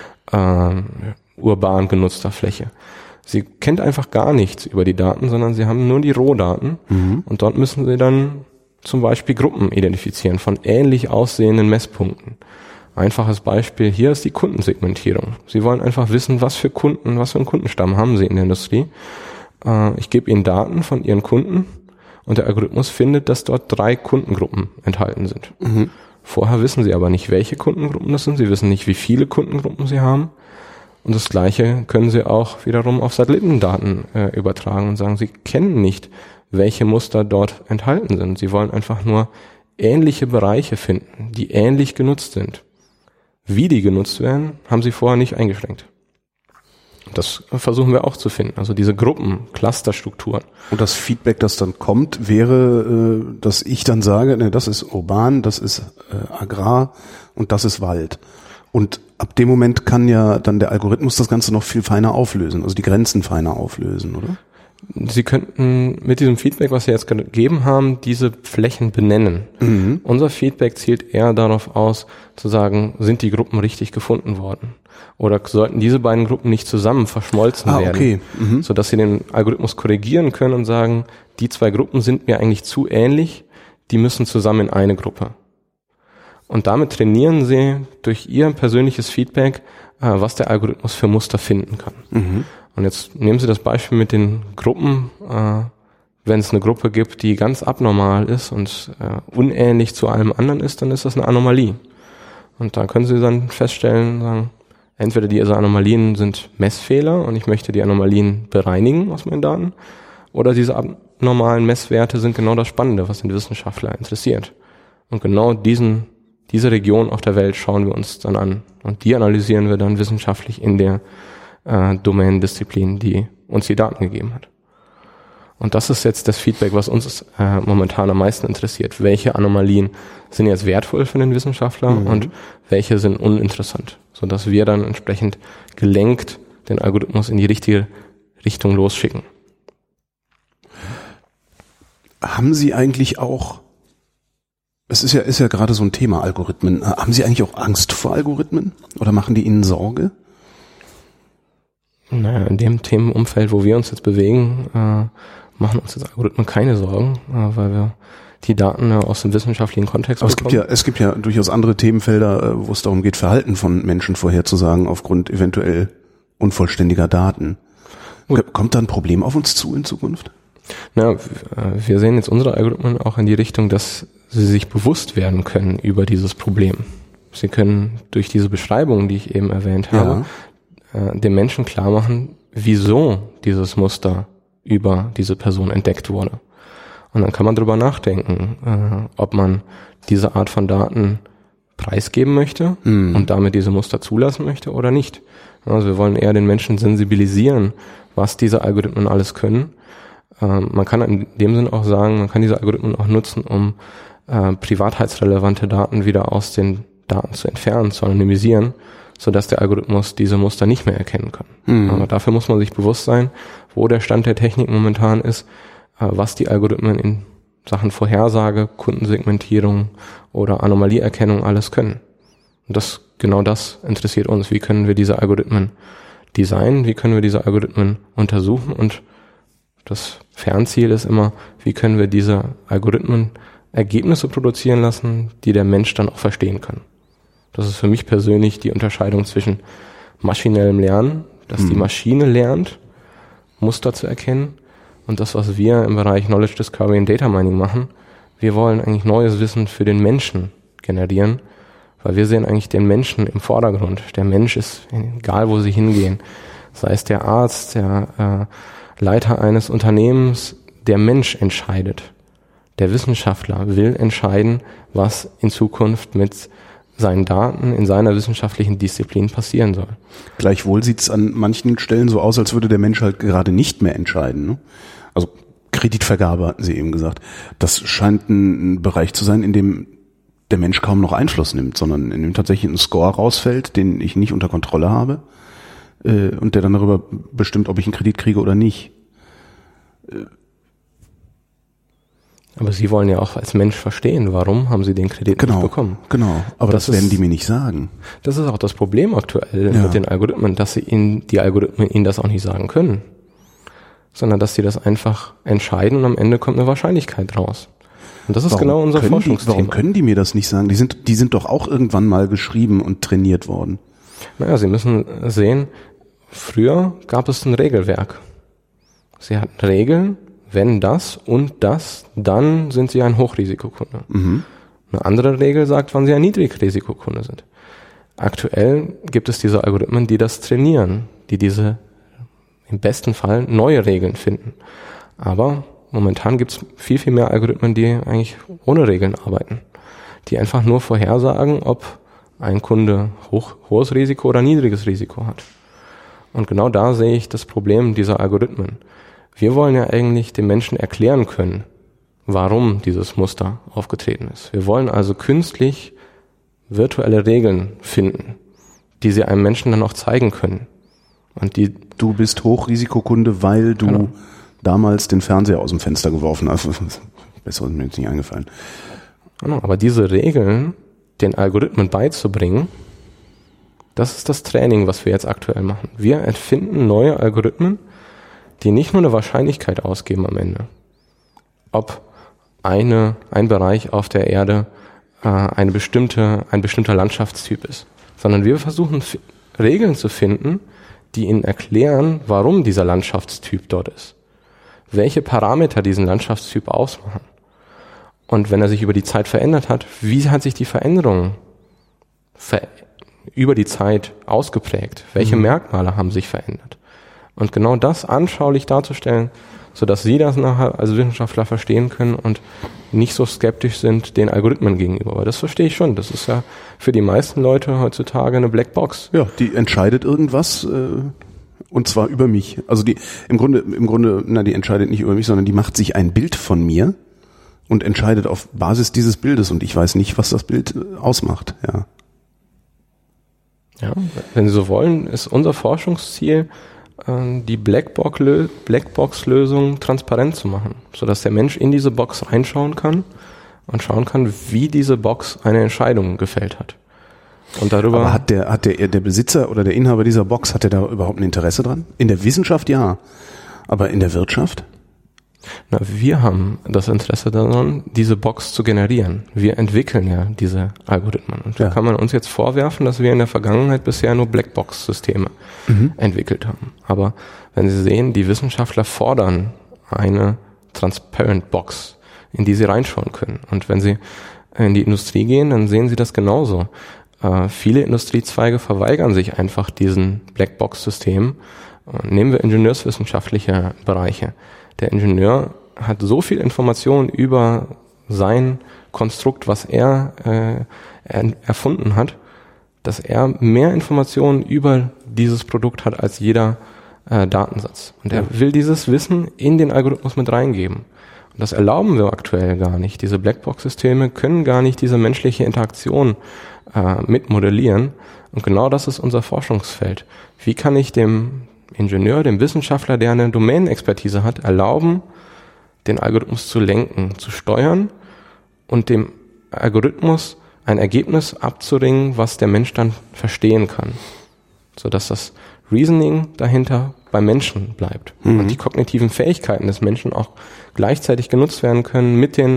äh, urban genutzter Fläche. Sie kennt einfach gar nichts über die Daten, sondern sie haben nur die Rohdaten. Mhm. Und dort müssen sie dann zum Beispiel Gruppen identifizieren von ähnlich aussehenden Messpunkten. Einfaches Beispiel hier ist die Kundensegmentierung. Sie wollen einfach wissen, was für Kunden, was für einen Kundenstamm haben Sie in der Industrie. Äh, ich gebe Ihnen Daten von Ihren Kunden und der Algorithmus findet, dass dort drei Kundengruppen enthalten sind. Mhm. Vorher wissen Sie aber nicht, welche Kundengruppen das sind. Sie wissen nicht, wie viele Kundengruppen Sie haben. Und das Gleiche können Sie auch wiederum auf Satellitendaten äh, übertragen und sagen, Sie kennen nicht, welche Muster dort enthalten sind. Sie wollen einfach nur ähnliche Bereiche finden, die ähnlich genutzt sind. Wie die genutzt werden, haben Sie vorher nicht eingeschränkt. Das versuchen wir auch zu finden. Also diese Gruppen, Clusterstrukturen. Und das Feedback, das dann kommt, wäre, äh, dass ich dann sage, ne, das ist urban, das ist äh, Agrar und das ist Wald. Und ab dem Moment kann ja dann der Algorithmus das Ganze noch viel feiner auflösen, also die Grenzen feiner auflösen, oder? Sie könnten mit diesem Feedback, was Sie jetzt gegeben haben, diese Flächen benennen. Mhm. Unser Feedback zielt eher darauf aus, zu sagen, sind die Gruppen richtig gefunden worden? Oder sollten diese beiden Gruppen nicht zusammen verschmolzen ah, werden? Okay. Mhm. Sodass Sie den Algorithmus korrigieren können und sagen, die zwei Gruppen sind mir eigentlich zu ähnlich, die müssen zusammen in eine Gruppe. Und damit trainieren Sie durch Ihr persönliches Feedback, was der Algorithmus für Muster finden kann. Mhm. Und jetzt nehmen Sie das Beispiel mit den Gruppen. Äh, wenn es eine Gruppe gibt, die ganz abnormal ist und äh, unähnlich zu allem anderen ist, dann ist das eine Anomalie. Und da können Sie dann feststellen, sagen, entweder diese Anomalien sind Messfehler und ich möchte die Anomalien bereinigen aus meinen Daten, oder diese abnormalen Messwerte sind genau das Spannende, was den Wissenschaftler interessiert. Und genau diesen, diese Region auf der Welt schauen wir uns dann an. Und die analysieren wir dann wissenschaftlich in der Äh, Domänendisziplin, die uns die Daten gegeben hat. Und das ist jetzt das Feedback, was uns äh, momentan am meisten interessiert. Welche Anomalien sind jetzt wertvoll für den Wissenschaftler mhm. und welche sind uninteressant, sodass wir dann entsprechend gelenkt den Algorithmus in die richtige Richtung losschicken. Haben Sie eigentlich auch, es ist ja, ist ja gerade so ein Thema, Algorithmen, haben Sie eigentlich auch Angst vor Algorithmen oder machen die Ihnen Sorge? Naja, in dem Themenumfeld, wo wir uns jetzt bewegen, äh, machen uns jetzt Algorithmen keine Sorgen, äh, weil wir die Daten äh, aus dem wissenschaftlichen Kontext Aber bekommen. Es gibt ja, es gibt ja durchaus andere Themenfelder, äh, wo es darum geht, Verhalten von Menschen vorherzusagen aufgrund eventuell unvollständiger Daten. Gut. Kommt da ein Problem auf uns zu in Zukunft? Na, wir sehen jetzt unsere Algorithmen auch in die Richtung, dass sie sich bewusst werden können über dieses Problem. Sie können durch diese Beschreibung, die ich eben erwähnt habe, ja. dem Menschen klar machen, wieso dieses Muster über diese Person entdeckt wurde. Und dann kann man drüber nachdenken, äh, ob man diese Art von Daten preisgeben möchte mhm. und damit diese Muster zulassen möchte oder nicht. Also wir wollen eher den Menschen sensibilisieren, was diese Algorithmen alles können. Äh, man kann in dem Sinn auch sagen, man kann diese Algorithmen auch nutzen, um äh, privatheitsrelevante Daten wieder aus den Daten zu entfernen, zu anonymisieren, sodass der Algorithmus diese Muster nicht mehr erkennen kann. Mhm. Aber dafür muss man sich bewusst sein, wo der Stand der Technik momentan ist, äh, was die Algorithmen in Sachen Vorhersage, Kundensegmentierung oder Anomalieerkennung alles können. Und das, genau das interessiert uns. Wie können wir diese Algorithmen designen? Wie können wir diese Algorithmen untersuchen? Und das Fernziel ist immer, wie können wir diese Algorithmen Ergebnisse produzieren lassen, die der Mensch dann auch verstehen kann. Das ist für mich persönlich die Unterscheidung zwischen maschinellem Lernen, dass mhm. die Maschine lernt, Muster zu erkennen, und das, was wir im Bereich Knowledge Discovery und Data Mining machen. Wir wollen eigentlich neues Wissen für den Menschen generieren, weil wir sehen eigentlich den Menschen im Vordergrund. Der Mensch ist, egal wo sie hingehen, sei es der Arzt, der äh, Leiter eines Unternehmens, der Mensch entscheidet. Der Wissenschaftler will entscheiden, was in Zukunft mit seinen Daten in seiner wissenschaftlichen Disziplin passieren soll. Gleichwohl sieht es an manchen Stellen so aus, als würde der Mensch halt gerade nicht mehr entscheiden. Ne? Also Kreditvergabe hatten Sie eben gesagt. Das scheint ein Bereich zu sein, in dem der Mensch kaum noch Einfluss nimmt, sondern in dem tatsächlich ein Score rausfällt, den ich nicht unter Kontrolle habe äh, und der dann darüber bestimmt, ob ich einen Kredit kriege oder nicht. Äh, Aber Sie wollen ja auch als Mensch verstehen, warum haben Sie den Kredit genau, nicht bekommen. Genau, aber das, das werden ist, die mir nicht sagen. Das ist auch das Problem aktuell ja. mit den Algorithmen, dass sie Ihnen, die Algorithmen Ihnen das auch nicht sagen können, sondern dass sie das einfach entscheiden und am Ende kommt eine Wahrscheinlichkeit raus. Und das ist warum genau unser Forschungsthema. Die, warum können die mir das nicht sagen? Die sind, die sind doch auch irgendwann mal geschrieben und trainiert worden. Naja, Sie müssen sehen, früher gab es ein Regelwerk. Sie hatten Regeln, wenn das und das, dann sind Sie ein Hochrisikokunde. Mhm. Eine andere Regel sagt, wann Sie ein Niedrigrisikokunde sind. Aktuell gibt es diese Algorithmen, die das trainieren, die diese im besten Fall neue Regeln finden. Aber momentan gibt es viel, viel mehr Algorithmen, die eigentlich ohne Regeln arbeiten, die einfach nur vorhersagen, ob ein Kunde hoch, hohes Risiko oder niedriges Risiko hat. Und genau da sehe ich das Problem dieser Algorithmen. Wir wollen ja eigentlich den Menschen erklären können, warum dieses Muster aufgetreten ist. Wir wollen also künstlich virtuelle Regeln finden, die sie einem Menschen dann auch zeigen können. Und die du bist Hochrisikokunde, weil du genau. damals den Fernseher aus dem Fenster geworfen hast. Besser ist mir jetzt nicht eingefallen. Genau, aber diese Regeln den Algorithmen beizubringen, das ist das Training, was wir jetzt aktuell machen. Wir erfinden neue Algorithmen, die nicht nur eine Wahrscheinlichkeit ausgeben am Ende, ob eine, ein Bereich auf der Erde äh, eine bestimmte, ein bestimmter Landschaftstyp ist, sondern wir versuchen f- Regeln zu finden, die ihnen erklären, warum dieser Landschaftstyp dort ist, welche Parameter diesen Landschaftstyp ausmachen und wenn er sich über die Zeit verändert hat, wie hat sich die Veränderung ver- über die Zeit ausgeprägt, welche mhm. Merkmale haben sich verändert. Und genau das anschaulich darzustellen, sodass Sie das nachher als Wissenschaftler verstehen können und nicht so skeptisch sind den Algorithmen gegenüber. Aber das verstehe ich schon. Das ist ja für die meisten Leute heutzutage eine Blackbox. Ja, die entscheidet irgendwas äh, und zwar über mich. Also die im Grunde, im Grunde, na, die entscheidet nicht über mich, sondern die macht sich ein Bild von mir und entscheidet auf Basis dieses Bildes und ich weiß nicht, was das Bild ausmacht. Ja. Ja, wenn Sie so wollen, ist unser Forschungsziel, die Blackbox-Lösung transparent zu machen, sodass der Mensch in diese Box reinschauen kann und schauen kann, wie diese Box eine Entscheidung gefällt hat. Und darüber. Aber hat der, hat der, der Besitzer oder der Inhaber dieser Box, hat der da überhaupt ein Interesse dran? In der Wissenschaft ja, aber in der Wirtschaft? Na, wir haben das Interesse daran, diese Box zu generieren. Wir entwickeln ja diese Algorithmen. Und da ja. kann man uns jetzt vorwerfen, dass wir in der Vergangenheit bisher nur Blackbox-Systeme mhm. entwickelt haben. Aber wenn Sie sehen, die Wissenschaftler fordern eine Transparent Box, in die sie reinschauen können. Und wenn Sie in die Industrie gehen, dann sehen Sie das genauso. Äh, viele Industriezweige verweigern sich einfach diesen Blackbox-Systemen. Nehmen wir ingenieurswissenschaftliche Bereiche. Der Ingenieur hat so viel Information über sein Konstrukt, was er äh, er, erfunden hat, dass er mehr Informationen über dieses Produkt hat als jeder äh, Datensatz. Und er ja. will dieses Wissen in den Algorithmus mit reingeben. Und das erlauben wir aktuell gar nicht. Diese Blackbox-Systeme können gar nicht diese menschliche Interaktion äh, mitmodellieren. Und genau das ist unser Forschungsfeld. Wie kann ich dem Ingenieur, dem Wissenschaftler, der eine Domänenexpertise hat, erlauben, den Algorithmus zu lenken, zu steuern und dem Algorithmus ein Ergebnis abzuringen, was der Mensch dann verstehen kann, sodass das Reasoning dahinter beim Menschen bleibt mhm. und die kognitiven Fähigkeiten des Menschen auch gleichzeitig genutzt werden können mit den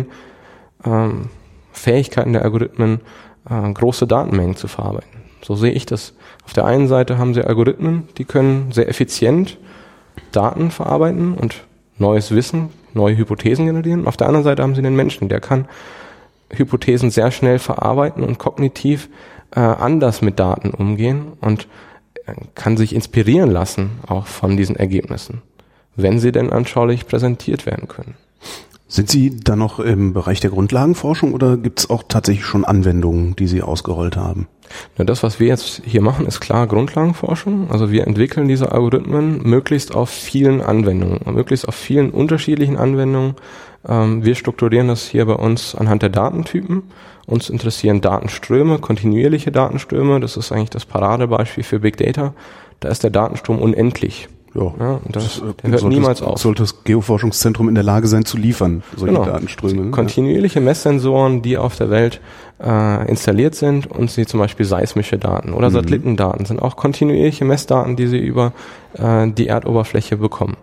ähm, Fähigkeiten der Algorithmen, äh, große Datenmengen zu verarbeiten. So sehe ich das. Auf der einen Seite haben sie Algorithmen, die können sehr effizient Daten verarbeiten und neues Wissen, neue Hypothesen generieren. Auf der anderen Seite haben sie den Menschen, der kann Hypothesen sehr schnell verarbeiten und kognitiv äh, anders mit Daten umgehen und äh, kann sich inspirieren lassen auch von diesen Ergebnissen, wenn sie denn anschaulich präsentiert werden können. Sind Sie da noch im Bereich der Grundlagenforschung oder gibt es auch tatsächlich schon Anwendungen, die Sie ausgerollt haben? Na, das, was wir jetzt hier machen, ist klar Grundlagenforschung. Also wir entwickeln diese Algorithmen möglichst auf vielen Anwendungen, möglichst auf vielen unterschiedlichen Anwendungen. Ähm, wir strukturieren das hier bei uns anhand der Datentypen. Uns interessieren Datenströme, kontinuierliche Datenströme. Das ist eigentlich das Paradebeispiel für Big Data. Da ist der Datenstrom unendlich. Ja, ja, und das, das der hört niemals auf. Sollte das Geoforschungszentrum in der Lage sein zu liefern, solche genau. Datenströme. Kontinuierliche Messsensoren, die auf der Welt äh, installiert sind und sie zum Beispiel seismische Daten oder mhm. Satellitendaten sind auch kontinuierliche Messdaten, die sie über äh, die Erdoberfläche bekommen.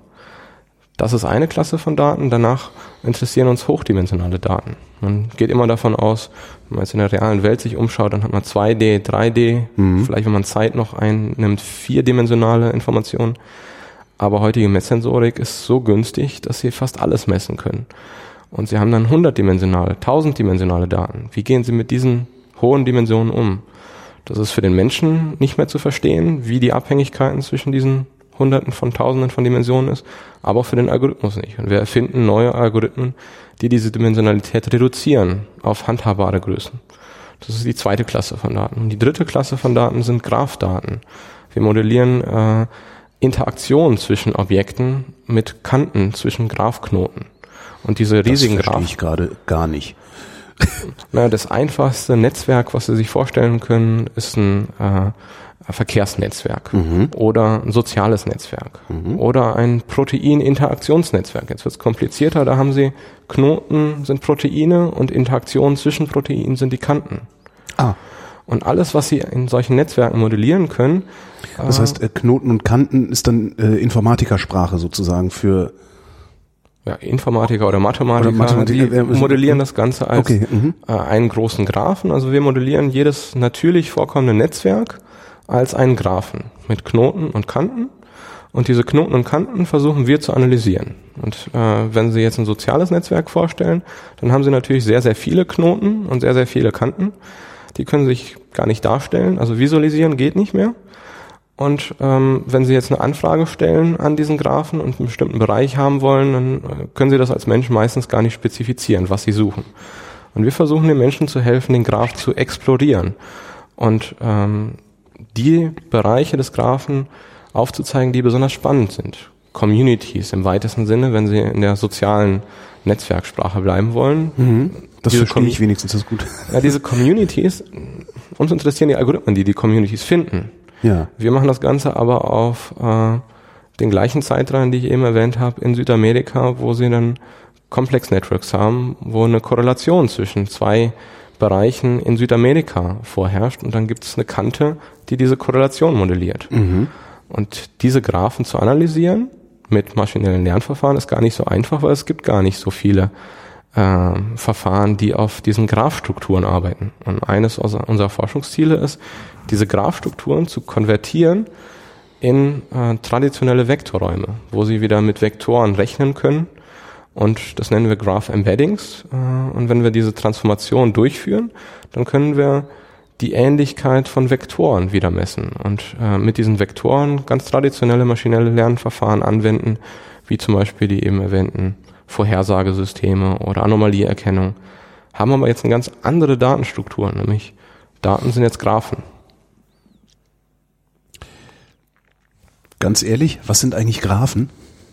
Das ist eine Klasse von Daten. Danach interessieren uns hochdimensionale Daten. Man geht immer davon aus, wenn man jetzt in der realen Welt sich umschaut, dann hat man zwei D, drei D, mhm. vielleicht wenn man Zeit noch einnimmt, vierdimensionale Informationen. Aber heutige Messsensorik ist so günstig, dass sie fast alles messen können. Und sie haben dann hundertdimensionale, tausenddimensionale Daten. Wie gehen sie mit diesen hohen Dimensionen um? Das ist für den Menschen nicht mehr zu verstehen, wie die Abhängigkeiten zwischen diesen Hunderten von Tausenden von Dimensionen ist, aber auch für den Algorithmus nicht. Und wir erfinden neue Algorithmen, die diese Dimensionalität reduzieren auf handhabbare Größen. Das ist die zweite Klasse von Daten. Und die dritte Klasse von Daten sind Graphdaten. Wir modellieren äh, Interaktion zwischen Objekten mit Kanten zwischen Graphknoten. Und diese riesigen Graphen. Das verstehe Graph- ich gerade gar nicht. Na, das einfachste Netzwerk, was Sie sich vorstellen können, ist ein äh, Verkehrsnetzwerk mhm. oder ein soziales Netzwerk mhm. oder ein Protein-Interaktionsnetzwerk. Jetzt wird es komplizierter, da haben Sie Knoten sind Proteine und Interaktionen zwischen Proteinen sind die Kanten. Ah. Und alles, was Sie in solchen Netzwerken modellieren können. Das heißt, äh, Knoten und Kanten ist dann äh, Informatikersprache sozusagen für ja, Informatiker oder Mathematiker, oder Mathematiker die modellieren das Ganze als okay, äh, einen großen Graphen. Also wir modellieren jedes natürlich vorkommende Netzwerk als einen Graphen mit Knoten und Kanten. Und diese Knoten und Kanten versuchen wir zu analysieren. Und äh, wenn Sie jetzt ein soziales Netzwerk vorstellen, dann haben Sie natürlich sehr, sehr viele Knoten und sehr, sehr viele Kanten. Die können sich gar nicht darstellen. Also visualisieren geht nicht mehr. Und ähm, wenn Sie jetzt eine Anfrage stellen an diesen Graphen und einen bestimmten Bereich haben wollen, dann äh, können Sie das als Mensch meistens gar nicht spezifizieren, was Sie suchen. Und wir versuchen den Menschen zu helfen, den Graph zu explorieren und ähm, die Bereiche des Graphen aufzuzeigen, die besonders spannend sind. Communities im weitesten Sinne, wenn Sie in der sozialen Netzwerksprache bleiben wollen. Mhm. Das diese verstehe ich wenigstens, das ist gut. Ja, diese Communities, uns interessieren die Algorithmen, die die Communities finden. Ja. Wir machen das Ganze aber auf äh, den gleichen Zeitreihen, die ich eben erwähnt habe, in Südamerika, wo Sie dann Complex Networks haben, wo eine Korrelation zwischen zwei Bereichen in Südamerika vorherrscht und dann gibt es eine Kante, die diese Korrelation modelliert. Mhm. Und diese Graphen zu analysieren mit maschinellen Lernverfahren ist gar nicht so einfach, weil es gibt gar nicht so viele äh, Verfahren, die auf diesen Graphstrukturen arbeiten. Und eines unserer Forschungsziele ist, diese Graphstrukturen zu konvertieren in äh, traditionelle Vektorräume, wo sie wieder mit Vektoren rechnen können. Und das nennen wir Graph Embeddings. Äh, und wenn wir diese Transformation durchführen, dann können wir die Ähnlichkeit von Vektoren wieder messen und äh, mit diesen Vektoren ganz traditionelle maschinelle Lernverfahren anwenden, wie zum Beispiel die eben erwähnten Vorhersagesysteme oder Anomalieerkennung, haben aber jetzt eine ganz andere Datenstruktur, nämlich Daten sind jetzt Graphen. Ganz ehrlich, was sind eigentlich Graphen?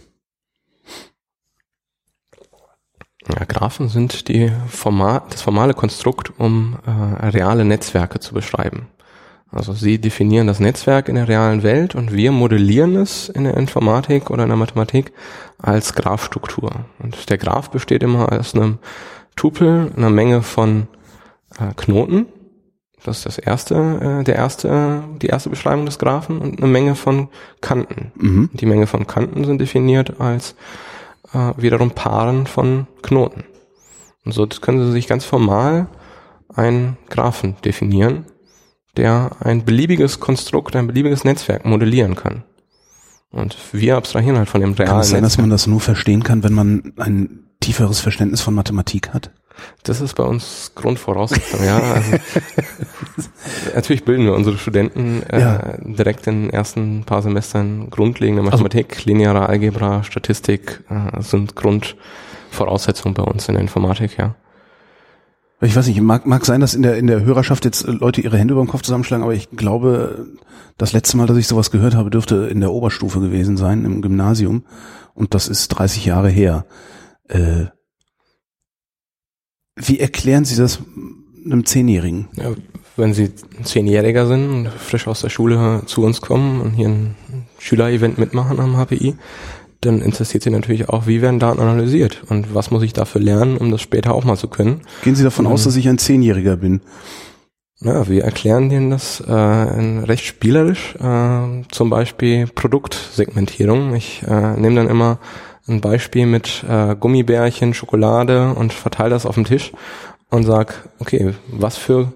Ja, Graphen sind die Format, das formale Konstrukt, um äh, reale Netzwerke zu beschreiben. Also Sie definieren das Netzwerk in der realen Welt und wir modellieren es in der Informatik oder in der Mathematik als Graphstruktur. Und der Graph besteht immer aus einem Tupel, einer Menge von äh, Knoten. Das ist das erste, äh, der erste, die erste Beschreibung des Graphen und eine Menge von Kanten. Mhm. Die Menge von Kanten sind definiert als äh, wiederum Paaren von Knoten. Und so können Sie sich ganz formal einen Graphen definieren, der ein beliebiges Konstrukt, ein beliebiges Netzwerk modellieren kann. Und wir abstrahieren halt von dem realen Kann es sein, Netzwerk. dass man das nur verstehen kann, wenn man ein tieferes Verständnis von Mathematik hat? Das ist bei uns Grundvoraussetzung, ja. Also, natürlich bilden wir unsere Studenten äh, ja. direkt in den ersten paar Semestern grundlegende Mathematik, also, lineare Algebra, Statistik äh, sind Grundvoraussetzungen bei uns in der Informatik, ja. Ich weiß nicht, mag, mag sein, dass in der, in der Hörerschaft jetzt Leute ihre Hände über den Kopf zusammenschlagen, aber ich glaube, das letzte Mal, dass ich sowas gehört habe, dürfte in der Oberstufe gewesen sein, im Gymnasium. Und das ist dreißig Jahre her. Äh, wie erklären Sie das einem Zehnjährigen? Ja, wenn Sie ein Zehnjähriger sind und frisch aus der Schule zu uns kommen und hier ein Schülerevent mitmachen am H P I, dann interessiert Sie natürlich auch, wie werden Daten analysiert und was muss ich dafür lernen, um das später auch mal zu können. Gehen Sie davon ähm, aus, dass ich ein Zehnjähriger bin? Ja, wir erklären denen das äh, recht spielerisch, äh, zum Beispiel Produktsegmentierung. Ich äh, nehme dann immer ein Beispiel mit äh, Gummibärchen, Schokolade und verteile das auf dem Tisch und sag, okay, was für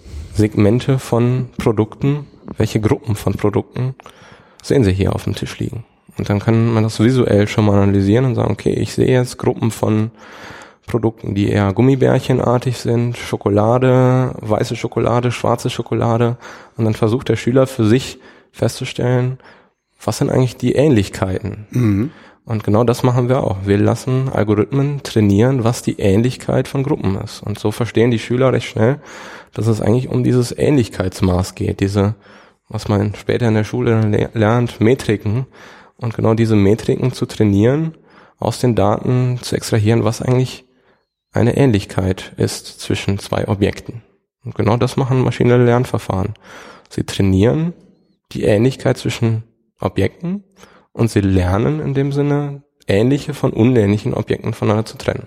Segmente von Produkten, welche Gruppen von Produkten sehen Sie hier auf dem Tisch liegen? Und dann kann man das visuell schon mal analysieren und sagen, okay, ich sehe jetzt Gruppen von Produkten, die eher Gummibärchenartig sind, Schokolade, weiße Schokolade, schwarze Schokolade. Und dann versucht der Schüler für sich festzustellen, was sind eigentlich die Ähnlichkeiten? Mhm. Und genau das machen wir auch. Wir lassen Algorithmen trainieren, was die Ähnlichkeit von Gruppen ist. Und so verstehen die Schüler recht schnell, dass es eigentlich um dieses Ähnlichkeitsmaß geht, diese, was man später in der Schule lernt, Metriken. Und genau diese Metriken zu trainieren, aus den Daten zu extrahieren, was eigentlich eine Ähnlichkeit ist zwischen zwei Objekten. Und genau das machen maschinelle Lernverfahren. Sie trainieren die Ähnlichkeit zwischen Objekten und sie lernen in dem Sinne, ähnliche von unähnlichen Objekten voneinander zu trennen.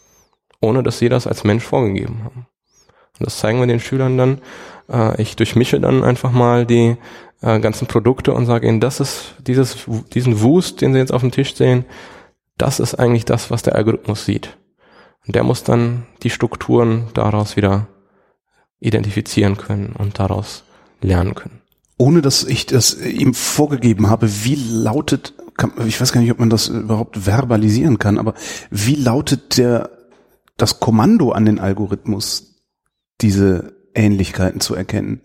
Ohne dass sie das als Mensch vorgegeben haben. Und das zeigen wir den Schülern dann. Äh, ich durchmische dann einfach mal die äh, ganzen Produkte und sage ihnen, das ist dieses, diesen Wust, den sie jetzt auf dem Tisch sehen, das ist eigentlich das, was der Algorithmus sieht. Und der muss dann die Strukturen daraus wieder identifizieren können und daraus lernen können. Ohne dass ich das ihm vorgegeben habe, wie lautet, ich weiß gar nicht, ob man das überhaupt verbalisieren kann, aber wie lautet der, das Kommando an den Algorithmus, diese Ähnlichkeiten zu erkennen?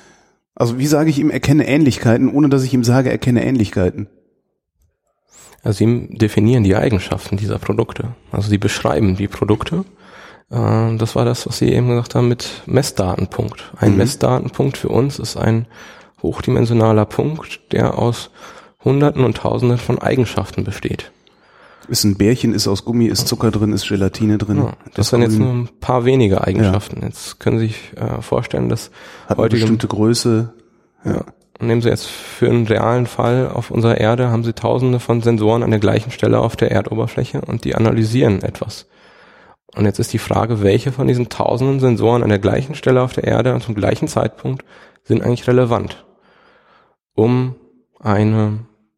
Also wie sage ich ihm, erkenne Ähnlichkeiten, ohne dass ich ihm sage, erkenne Ähnlichkeiten? Also sie definieren die Eigenschaften dieser Produkte. Also sie beschreiben die Produkte. Das war das, was Sie eben gesagt haben mit Messdatenpunkt. Ein mhm. Messdatenpunkt für uns ist ein hochdimensionaler Punkt, der aus Hunderten und Tausenden von Eigenschaften besteht. Ist ein Bärchen, ist aus Gummi, ist Zucker drin, ist Gelatine drin. Ja, das sind jetzt nur ein paar wenige Eigenschaften. Ja. Jetzt können Sie sich äh, vorstellen, dass hat eine bestimmte Größe. Ja. ja. Nehmen Sie jetzt für einen realen Fall auf unserer Erde, haben Sie tausende von Sensoren an der gleichen Stelle auf der Erdoberfläche und die analysieren etwas. Und jetzt ist die Frage, welche von diesen tausenden Sensoren an der gleichen Stelle auf der Erde und zum gleichen Zeitpunkt sind eigentlich relevant, um eine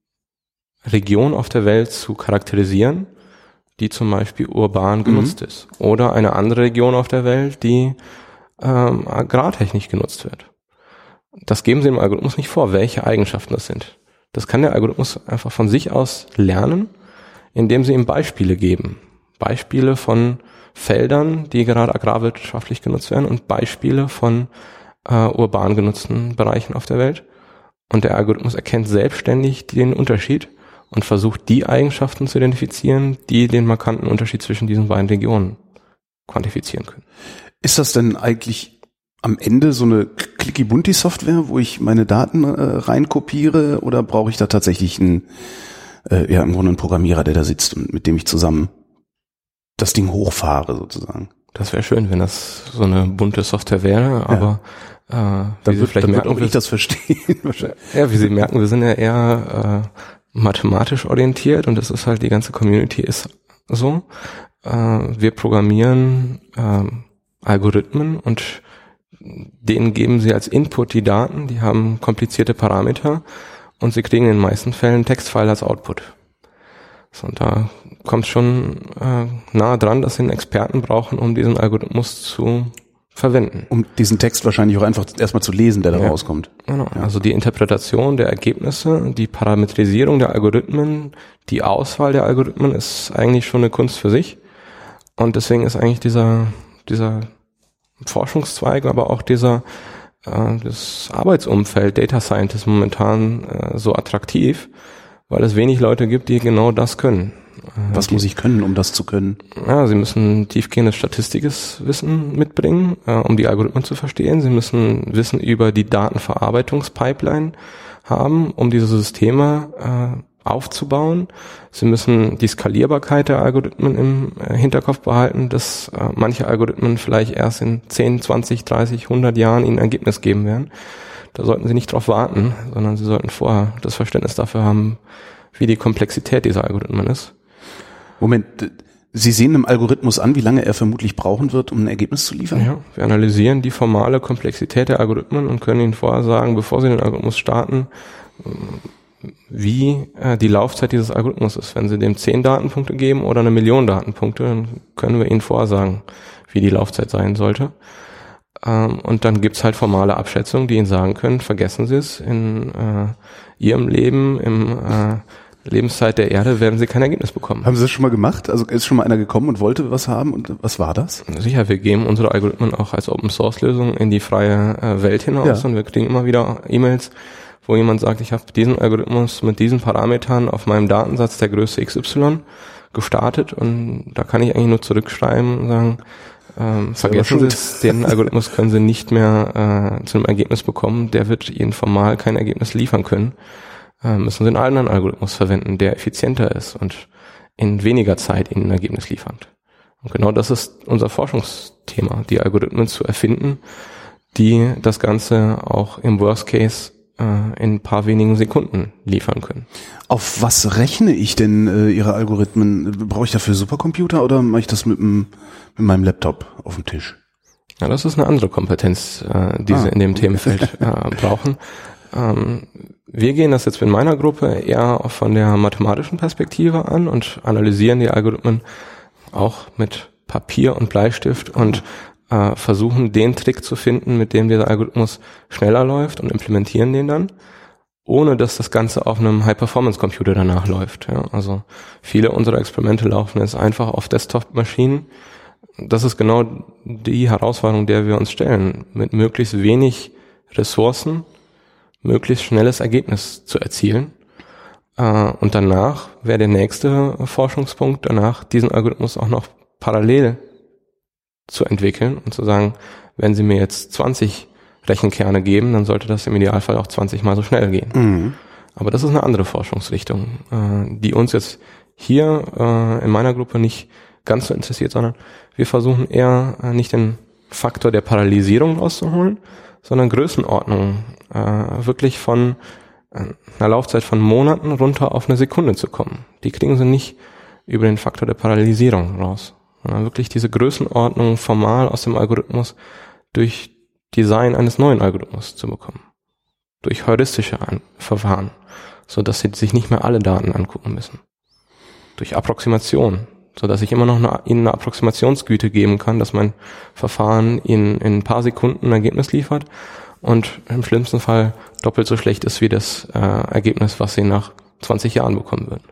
Region auf der Welt zu charakterisieren, die zum Beispiel urban genutzt mhm. ist. Oder eine andere Region auf der Welt, die ähm, agrartechnisch genutzt wird. Das geben Sie dem Algorithmus nicht vor, welche Eigenschaften das sind. Das kann der Algorithmus einfach von sich aus lernen, indem Sie ihm Beispiele geben. Beispiele von Feldern, die gerade agrarwirtschaftlich genutzt werden und Beispiele von äh, urban genutzten Bereichen auf der Welt. Und der Algorithmus erkennt selbstständig den Unterschied und versucht, die Eigenschaften zu identifizieren, die den markanten Unterschied zwischen diesen beiden Regionen quantifizieren können. Ist das denn eigentlich am Ende so eine Clicky-Bunti-Software, wo ich meine Daten äh, reinkopiere, oder brauche ich da tatsächlich einen, äh, ja, im Grunde einen Programmierer, der da sitzt und mit dem ich zusammen das Ding hochfahre sozusagen? Das wäre schön, wenn das so eine bunte Software wäre, aber Äh, dann wird, Sie vielleicht dann merken, wird auch ich das verstehen. Ja, wie Sie merken, wir sind ja eher äh, mathematisch orientiert und das ist halt, die ganze Community ist so. Äh, wir programmieren äh, Algorithmen und denen geben Sie als Input die Daten, die haben komplizierte Parameter und Sie kriegen in den meisten Fällen einen Textfile als Output. So, und da kommt schon äh, nahe dran, dass Sie einen Experten brauchen, um diesen Algorithmus zu verwenden. Um diesen Text wahrscheinlich auch einfach erstmal zu lesen, der da ja. rauskommt. Genau. Ja. Also die Interpretation der Ergebnisse, die Parametrisierung der Algorithmen, die Auswahl der Algorithmen ist eigentlich schon eine Kunst für sich. Und deswegen ist eigentlich dieser, dieser Forschungszweig, aber auch dieser, äh, das Arbeitsumfeld Data Scientist momentan äh, so attraktiv, weil es wenig Leute gibt, die genau das können. Was die, muss ich können, um das zu können? Ja, Sie müssen tiefgehendes statistisches Wissen mitbringen, äh, um die Algorithmen zu verstehen. Sie müssen Wissen über die Datenverarbeitungspipeline haben, um diese Systeme äh, aufzubauen. Sie müssen die Skalierbarkeit der Algorithmen im äh, Hinterkopf behalten, dass äh, manche Algorithmen vielleicht erst in zehn, zwanzig, dreißig, hundert Jahren Ihnen ein Ergebnis geben werden. Da sollten Sie nicht drauf warten, sondern Sie sollten vorher das Verständnis dafür haben, wie die Komplexität dieser Algorithmen ist. Moment, Sie sehen einem Algorithmus an, wie lange er vermutlich brauchen wird, um ein Ergebnis zu liefern? Ja, wir analysieren die formale Komplexität der Algorithmen und können Ihnen vorher sagen, bevor Sie den Algorithmus starten, wie äh, die Laufzeit dieses Algorithmus ist. Wenn Sie dem zehn Datenpunkte geben oder eine Million Datenpunkte, dann können wir Ihnen vorher sagen, wie die Laufzeit sein sollte. Ähm, und dann gibt's halt formale Abschätzungen, die Ihnen sagen können, vergessen Sie es, in äh, Ihrem Leben, im äh, Lebenszeit der Erde werden Sie kein Ergebnis bekommen. Haben Sie das schon mal gemacht? Also ist schon mal einer gekommen und wollte was haben und was war das? Sicher, wir geben unsere Algorithmen auch als Open-Source-Lösung in die freie äh, Welt hinaus ja. Und wir kriegen immer wieder E-Mails, wo jemand sagt, ich habe diesen Algorithmus mit diesen Parametern auf meinem Datensatz der Größe X Y gestartet und da kann ich eigentlich nur zurückschreiben und sagen, ähm, vergessen Sie es, den Algorithmus können Sie nicht mehr äh, zu einem Ergebnis bekommen, der wird Ihnen formal kein Ergebnis liefern können. Müssen Sie einen anderen Algorithmus verwenden, der effizienter ist und in weniger Zeit Ihnen ein Ergebnis liefert. Und genau das ist unser Forschungsthema, die Algorithmen zu erfinden, die das Ganze auch im Worst Case äh, in ein paar wenigen Sekunden liefern können. Auf was rechne ich denn äh, Ihre Algorithmen? Brauche ich dafür Supercomputer oder mache ich das mit, dem, mit meinem Laptop auf dem Tisch? Ja, das ist eine andere Kompetenz, äh, die ah. Sie in dem Themenfeld äh, brauchen. Ähm, Wir gehen das jetzt in meiner Gruppe eher von der mathematischen Perspektive an und analysieren die Algorithmen auch mit Papier und Bleistift und äh, versuchen den Trick zu finden, mit dem dieser Algorithmus schneller läuft und implementieren den dann, ohne dass das Ganze auf einem High-Performance-Computer danach läuft. Ja. Also viele unserer Experimente laufen jetzt einfach auf Desktop-Maschinen. Das ist genau die Herausforderung, der wir uns stellen, mit möglichst wenig Ressourcen möglichst schnelles Ergebnis zu erzielen. Äh, und danach wäre der nächste Forschungspunkt, danach diesen Algorithmus auch noch parallel zu entwickeln und zu sagen, wenn Sie mir jetzt zwanzig Rechenkerne geben, dann sollte das im Idealfall auch zwanzig Mal so schnell gehen. Mhm. Aber das ist eine andere Forschungsrichtung, äh, die uns jetzt hier äh, in meiner Gruppe nicht ganz so interessiert, sondern wir versuchen eher äh, nicht den Faktor der Parallelisierung rauszuholen, sondern Größenordnungen äh, wirklich von äh, einer Laufzeit von Monaten runter auf eine Sekunde zu kommen. Die kriegen sie nicht über den Faktor der Parallelisierung raus, sondern wirklich diese Größenordnung formal aus dem Algorithmus durch Design eines neuen Algorithmus zu bekommen. Durch heuristische An- Verfahren, so dass sie sich nicht mehr alle Daten angucken müssen. Durch Approximation, so dass ich immer noch eine, ihnen eine Approximationsgüte geben kann, dass mein Verfahren ihnen in ein paar Sekunden ein Ergebnis liefert und im schlimmsten Fall doppelt so schlecht ist wie das äh, Ergebnis, was sie nach zwanzig Jahren bekommen würden.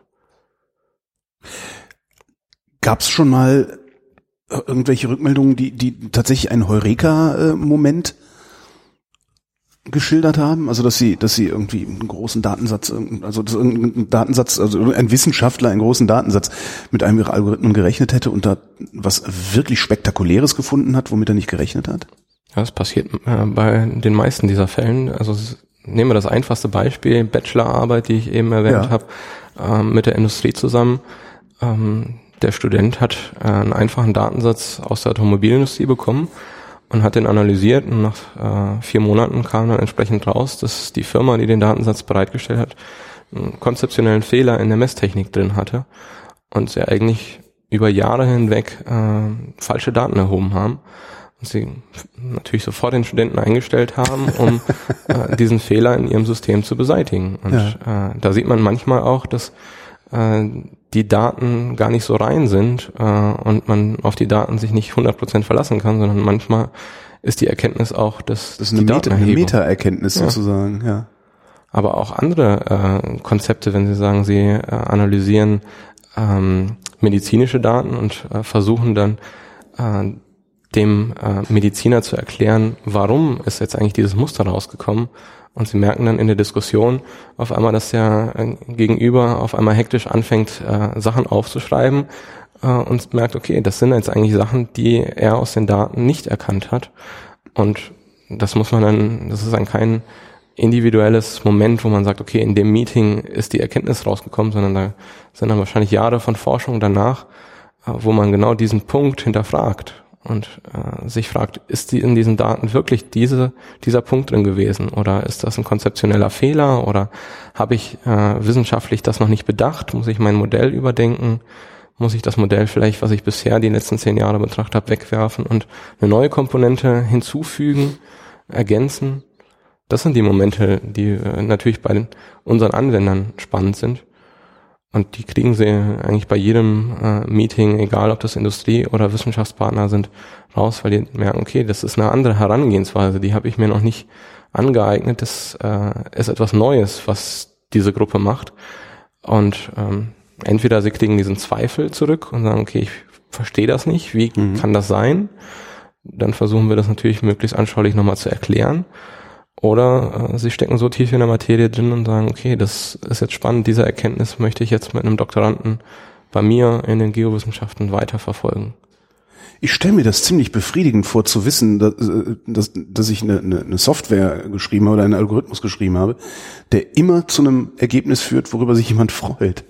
Gab es schon mal irgendwelche Rückmeldungen, die, die tatsächlich einen Heureka-Moment geschildert haben? Also dass sie, dass sie irgendwie einen großen Datensatz, also dass irgendein Datensatz, also ein Wissenschaftler einen großen Datensatz mit einem ihrer Algorithmen gerechnet hätte und da was wirklich Spektakuläres gefunden hat, womit er nicht gerechnet hat? Ja, das passiert äh, bei den meisten dieser Fällen. Also nehmen wir das einfachste Beispiel, Bachelorarbeit, die ich eben erwähnt ja. habe, äh, mit der Industrie zusammen. Ähm, der Student hat äh, einen einfachen Datensatz aus der Automobilindustrie bekommen und hat den analysiert und nach äh, vier Monaten kam dann entsprechend raus, dass die Firma, die den Datensatz bereitgestellt hat, einen konzeptionellen Fehler in der Messtechnik drin hatte und sie eigentlich über Jahre hinweg äh, falsche Daten erhoben haben. Und sie natürlich sofort den Studenten eingestellt haben, um äh, diesen Fehler in ihrem System zu beseitigen. Und ja. äh, da sieht man manchmal auch, dass äh, die Daten gar nicht so rein sind äh, und man auf die Daten sich nicht hundert Prozent verlassen kann, sondern manchmal ist die Erkenntnis auch, dass das ist eine, Meta, eine Meta-Erkenntnis ja. sozusagen, ja. Aber auch andere äh, Konzepte, wenn Sie sagen, Sie äh, analysieren ähm, medizinische Daten und äh, versuchen dann äh, dem äh, Mediziner zu erklären, warum ist jetzt eigentlich dieses Muster rausgekommen. Und Sie merken dann in der Diskussion auf einmal, dass der äh, Gegenüber auf einmal hektisch anfängt, äh, Sachen aufzuschreiben äh, und merkt, okay, das sind jetzt eigentlich Sachen, die er aus den Daten nicht erkannt hat. Und das muss man dann, das ist dann kein individuelles Moment, wo man sagt, okay, in dem Meeting ist die Erkenntnis rausgekommen, sondern da sind dann wahrscheinlich Jahre von Forschung danach, wo man genau diesen Punkt hinterfragt und äh, sich fragt, ist die in diesen Daten wirklich diese dieser Punkt drin gewesen oder ist das ein konzeptioneller Fehler oder habe ich äh, wissenschaftlich das noch nicht bedacht? Muss ich mein Modell überdenken? Muss ich das Modell vielleicht, was ich bisher die letzten zehn Jahre betrachtet habe, wegwerfen und eine neue Komponente hinzufügen, ergänzen? Das sind die Momente, die äh, natürlich bei den, unseren Anwendern spannend sind. Und die kriegen sie eigentlich bei jedem äh, Meeting, egal ob das Industrie- oder Wissenschaftspartner sind, raus, weil die merken, okay, das ist eine andere Herangehensweise, die habe ich mir noch nicht angeeignet. Das äh, ist etwas Neues, was diese Gruppe macht. Und ähm, entweder sie kriegen diesen Zweifel zurück und sagen, okay, ich verstehe das nicht, wie mhm. kann das sein? Dann versuchen wir das natürlich möglichst anschaulich nochmal zu erklären. Oder äh, sie stecken so tief in der Materie drin und sagen, okay, das ist jetzt spannend, diese Erkenntnis möchte ich jetzt mit einem Doktoranden bei mir in den Geowissenschaften weiterverfolgen. Ich stelle mir das ziemlich befriedigend vor, zu wissen, dass, dass, dass ich eine, eine Software geschrieben habe oder einen Algorithmus geschrieben habe, der immer zu einem Ergebnis führt, worüber sich jemand freut.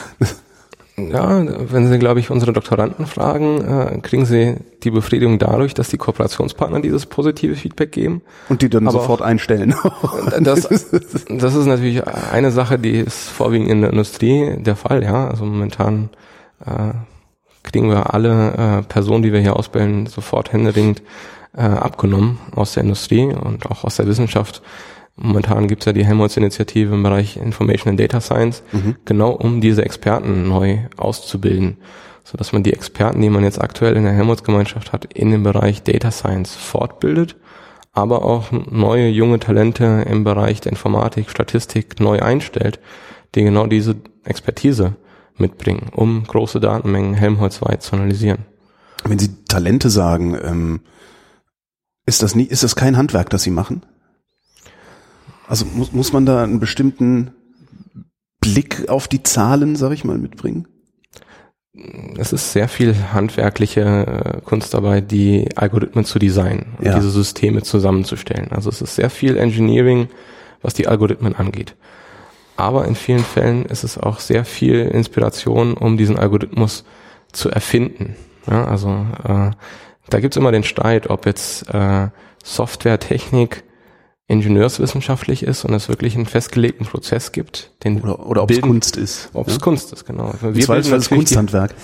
Ja, wenn Sie, glaube ich, unsere Doktoranden fragen, äh, kriegen Sie die Befriedigung dadurch, dass die Kooperationspartner dieses positive Feedback geben. Und die dann aber sofort auch einstellen. das, das ist natürlich eine Sache, die ist vorwiegend in der Industrie der Fall, ja. Also momentan äh, kriegen wir alle äh, Personen, die wir hier ausbilden, sofort händeringend äh, abgenommen aus der Industrie und auch aus der Wissenschaft. Momentan gibt's ja die Helmholtz-Initiative im Bereich Information and Data Science, mhm. genau um diese Experten neu auszubilden, so dass man die Experten, die man jetzt aktuell in der Helmholtz-Gemeinschaft hat, in dem Bereich Data Science fortbildet, aber auch neue junge Talente im Bereich der Informatik, Statistik neu einstellt, die genau diese Expertise mitbringen, um große Datenmengen helmholtzweit zu analysieren. Wenn Sie Talente sagen, ähm, ist das nie, ist das kein Handwerk, das Sie machen? Also muss, muss man da einen bestimmten Blick auf die Zahlen, sag ich mal, mitbringen? Es ist sehr viel handwerkliche Kunst dabei, die Algorithmen zu designen und ja. diese Systeme zusammenzustellen. Also es ist sehr viel Engineering, was die Algorithmen angeht. Aber in vielen Fällen ist es auch sehr viel Inspiration, um diesen Algorithmus zu erfinden. Ja, also äh, da gibt's immer den Streit, ob jetzt äh, Softwaretechnik ingenieurswissenschaftlich ist und es wirklich einen festgelegten Prozess gibt. Den oder oder ob es Kunst ist. Ob es ja? Kunst ist, genau. Wir bilden das Kunsthandwerk.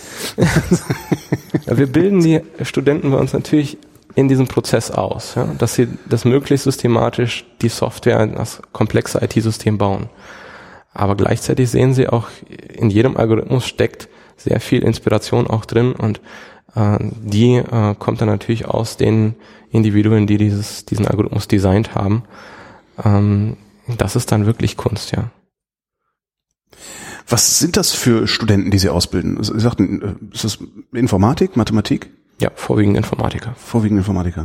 Ja, wir bilden die Studenten bei uns natürlich in diesem Prozess aus, ja, dass sie das möglichst systematisch die Software, das komplexe I T-System bauen. Aber gleichzeitig sehen sie auch, in jedem Algorithmus steckt sehr viel Inspiration auch drin und äh, die äh, kommt dann natürlich aus den Individuen, die dieses, diesen Algorithmus designt haben. Ähm, das ist dann wirklich Kunst, ja. Was sind das für Studenten, die Sie ausbilden? Sie sagten, ist das Informatik, Mathematik? Ja, vorwiegend Informatiker. Vorwiegend Informatiker.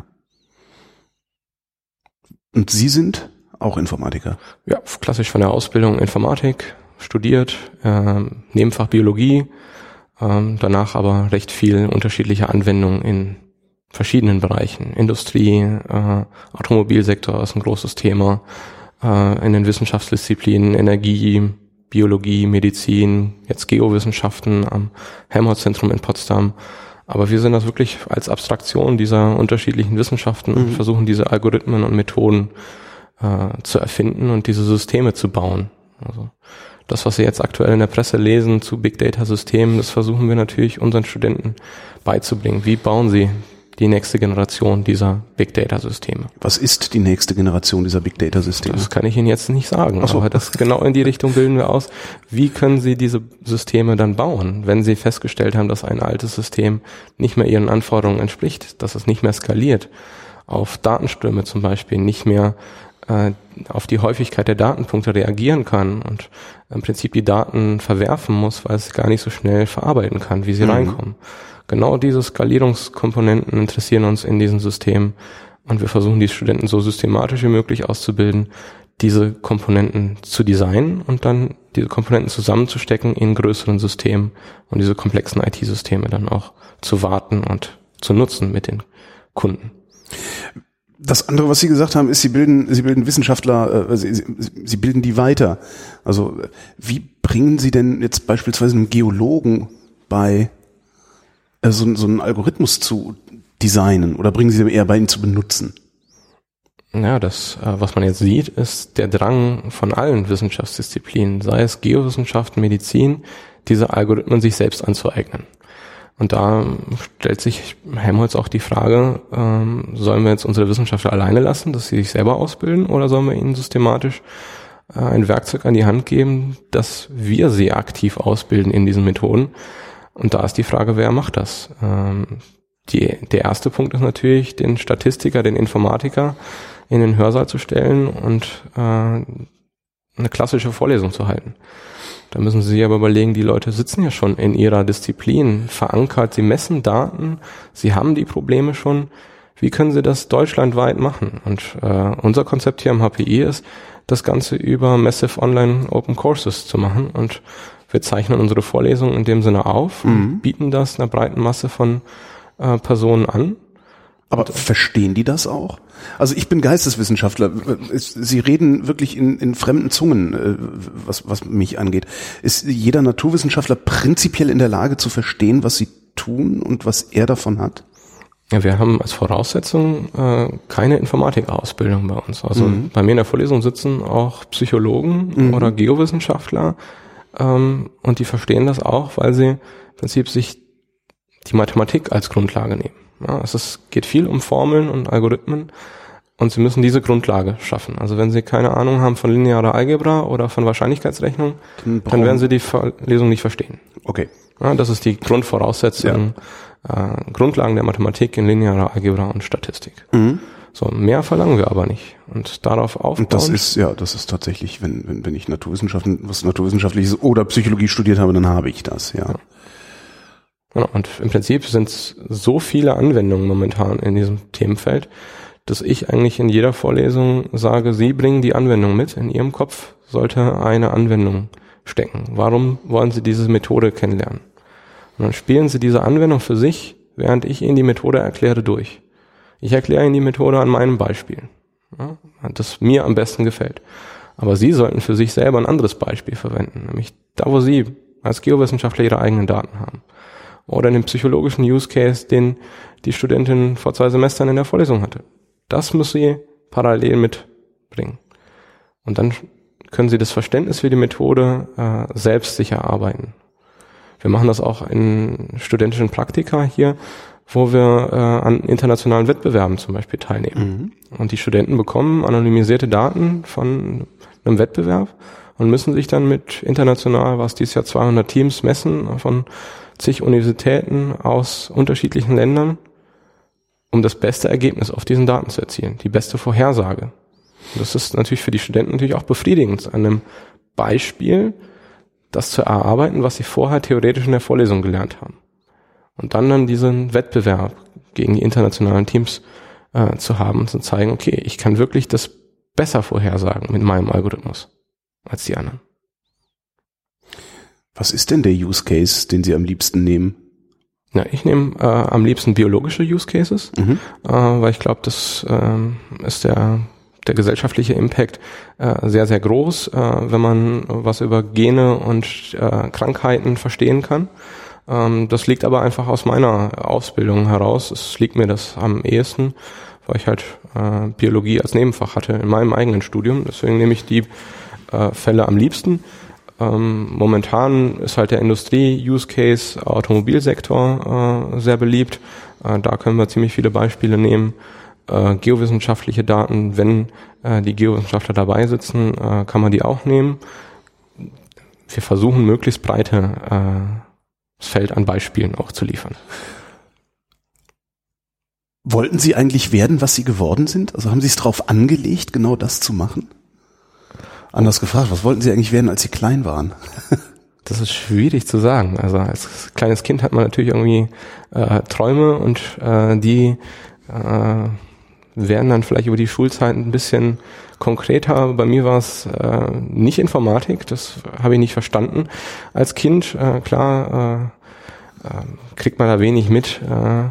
Und Sie sind auch Informatiker? Ja, klassisch von der Ausbildung Informatik, studiert, ähm, Nebenfach Biologie, ähm, danach aber recht viel unterschiedliche Anwendungen in verschiedenen Bereichen. Industrie, äh, Automobilsektor ist ein großes Thema, äh, in den Wissenschaftsdisziplinen, Energie, Biologie, Medizin, jetzt Geowissenschaften am Helmholtz-Zentrum in Potsdam, Aber wir sehen das wirklich als Abstraktion dieser unterschiedlichen Wissenschaften mhm. und versuchen diese Algorithmen und Methoden äh, zu erfinden und diese Systeme zu bauen. Also das, was Sie jetzt aktuell in der Presse lesen zu Big Data Systemen, das versuchen wir natürlich unseren Studenten beizubringen. Wie bauen Sie die nächste Generation dieser Big Data Systeme? Was ist die nächste Generation dieser Big Data Systeme? Das kann ich Ihnen jetzt nicht sagen, Ach so. aber das genau in die Richtung bilden wir aus. Wie können Sie diese Systeme dann bauen, wenn Sie festgestellt haben, dass ein altes System nicht mehr Ihren Anforderungen entspricht, dass es nicht mehr skaliert, auf Datenströme zum Beispiel nicht mehr äh, auf die Häufigkeit der Datenpunkte reagieren kann und im Prinzip die Daten verwerfen muss, weil es gar nicht so schnell verarbeiten kann, wie sie mhm. reinkommen. Genau diese Skalierungskomponenten interessieren uns in diesen Systemen und wir versuchen die Studenten so systematisch wie möglich auszubilden, diese Komponenten zu designen und dann diese Komponenten zusammenzustecken in größeren Systemen und diese komplexen I T-Systeme dann auch zu warten und zu nutzen mit den Kunden. Das andere, was Sie gesagt haben, ist, Sie bilden, Sie bilden Wissenschaftler, äh, Sie, Sie bilden die weiter. Also wie bringen Sie denn jetzt beispielsweise einem Geologen bei, äh, so, so einen Algorithmus zu designen oder bringen Sie dem eher bei, ihn zu benutzen? Ja, das, äh, was man jetzt sieht, ist der Drang von allen Wissenschaftsdisziplinen, sei es Geowissenschaften, Medizin, diese Algorithmen sich selbst anzueignen. Und da stellt sich Helmholtz auch die Frage, ähm, sollen wir jetzt unsere Wissenschaftler alleine lassen, dass sie sich selber ausbilden, oder sollen wir ihnen systematisch äh, ein Werkzeug an die Hand geben, dass wir sie aktiv ausbilden in diesen Methoden? Und da ist die Frage, wer macht das? Ähm, die, der erste Punkt ist natürlich, den Statistiker, den Informatiker in den Hörsaal zu stellen und äh, eine klassische Vorlesung zu halten. Da müssen Sie sich aber überlegen, die Leute sitzen ja schon in ihrer Disziplin verankert, sie messen Daten, sie haben die Probleme schon. Wie können sie das deutschlandweit machen? Und äh, unser Konzept hier am H P I ist, das Ganze über Massive Online Open Courses zu machen. Und wir zeichnen unsere Vorlesungen in dem Sinne auf und mhm. bieten das einer breiten Masse von äh, Personen an. Aber verstehen die das auch? Also ich bin Geisteswissenschaftler. Sie reden wirklich in, in fremden Zungen, was, was mich angeht. Ist jeder Naturwissenschaftler prinzipiell in der Lage zu verstehen, was sie tun und was er davon hat? Ja, wir haben als Voraussetzung äh, keine Informatikausbildung bei uns. Also mhm. bei mir in der Vorlesung sitzen auch Psychologen mhm. oder Geowissenschaftler ähm, und die verstehen das auch, weil sie im Prinzip sich die Mathematik als Grundlage nehmen. Ja, es ist, geht viel um Formeln und Algorithmen und Sie müssen diese Grundlage schaffen. Also wenn Sie keine Ahnung haben von linearer Algebra oder von Wahrscheinlichkeitsrechnung, dann, dann werden Sie die Vorlesung nicht verstehen. Okay. Ja, das ist die Grundvoraussetzung, ja. äh, Grundlagen der Mathematik in linearer Algebra und Statistik. Mhm. So, mehr verlangen wir aber nicht. Und darauf aufbauen. Und das ist, ja, das ist tatsächlich, wenn, wenn, wenn ich Naturwissenschaften, was Naturwissenschaftliches oder Psychologie studiert habe, dann habe ich das, ja. ja. Genau, und im Prinzip sind es so viele Anwendungen momentan in diesem Themenfeld, dass ich eigentlich in jeder Vorlesung sage, Sie bringen die Anwendung mit. In Ihrem Kopf sollte eine Anwendung stecken. Warum wollen Sie diese Methode kennenlernen? Und dann spielen Sie diese Anwendung für sich, während ich Ihnen die Methode erkläre, durch. Ich erkläre Ihnen die Methode an meinem Beispiel, ja, das mir am besten gefällt. Aber Sie sollten für sich selber ein anderes Beispiel verwenden, nämlich da, wo Sie als Geowissenschaftler Ihre eigenen Daten haben. Oder den psychologischen Use Case, den die Studentin vor zwei Semestern in der Vorlesung hatte. Das muss sie parallel mitbringen. Und dann können sie das Verständnis für die Methode äh, selbst sich erarbeiten. Wir machen das auch in studentischen Praktika hier, wo wir äh, an internationalen Wettbewerben zum Beispiel teilnehmen. Mhm. Und die Studenten bekommen anonymisierte Daten von einem Wettbewerb und müssen sich dann mit international, was dieses Jahr zweihundert Teams messen, von zig Universitäten aus unterschiedlichen Ländern, um das beste Ergebnis auf diesen Daten zu erzielen, die beste Vorhersage. Und das ist natürlich für die Studenten natürlich auch befriedigend, an einem Beispiel das zu erarbeiten, was sie vorher theoretisch in der Vorlesung gelernt haben. Und dann dann diesen Wettbewerb gegen die internationalen Teams äh, zu haben und zu zeigen, okay, ich kann wirklich das besser vorhersagen mit meinem Algorithmus als die anderen. Was ist denn der Use Case, den Sie am liebsten nehmen? Ja, ich nehme äh, am liebsten biologische Use Cases, mhm. äh, weil ich glaube, das äh, ist der der gesellschaftliche Impact äh, sehr, sehr groß, äh, wenn man was über Gene und äh, Krankheiten verstehen kann. Ähm, das liegt aber einfach aus meiner Ausbildung heraus. Es liegt mir das am ehesten, weil ich halt äh, Biologie als Nebenfach hatte in meinem eigenen Studium. Deswegen nehme ich die äh, Fälle am liebsten. Ähm, momentan ist halt der Industrie-Use-Case Automobilsektor äh, sehr beliebt. Äh, da können wir ziemlich viele Beispiele nehmen. Äh, geowissenschaftliche Daten, wenn äh, die Geowissenschaftler dabei sitzen, äh, kann man die auch nehmen. Wir versuchen möglichst breite äh, das Feld an Beispielen auch zu liefern. Wollten Sie eigentlich werden, was Sie geworden sind? Also haben Sie es drauf angelegt, genau das zu machen? Anders gefragt, was wollten Sie eigentlich werden, als Sie klein waren? Das ist schwierig zu sagen. Also als kleines Kind hat man natürlich irgendwie äh, Träume und äh, die äh, werden dann vielleicht über die Schulzeit ein bisschen konkreter. Bei mir war es äh, nicht Informatik, das habe ich nicht verstanden. Als Kind, äh, klar, äh, äh, kriegt man da wenig mit. Äh,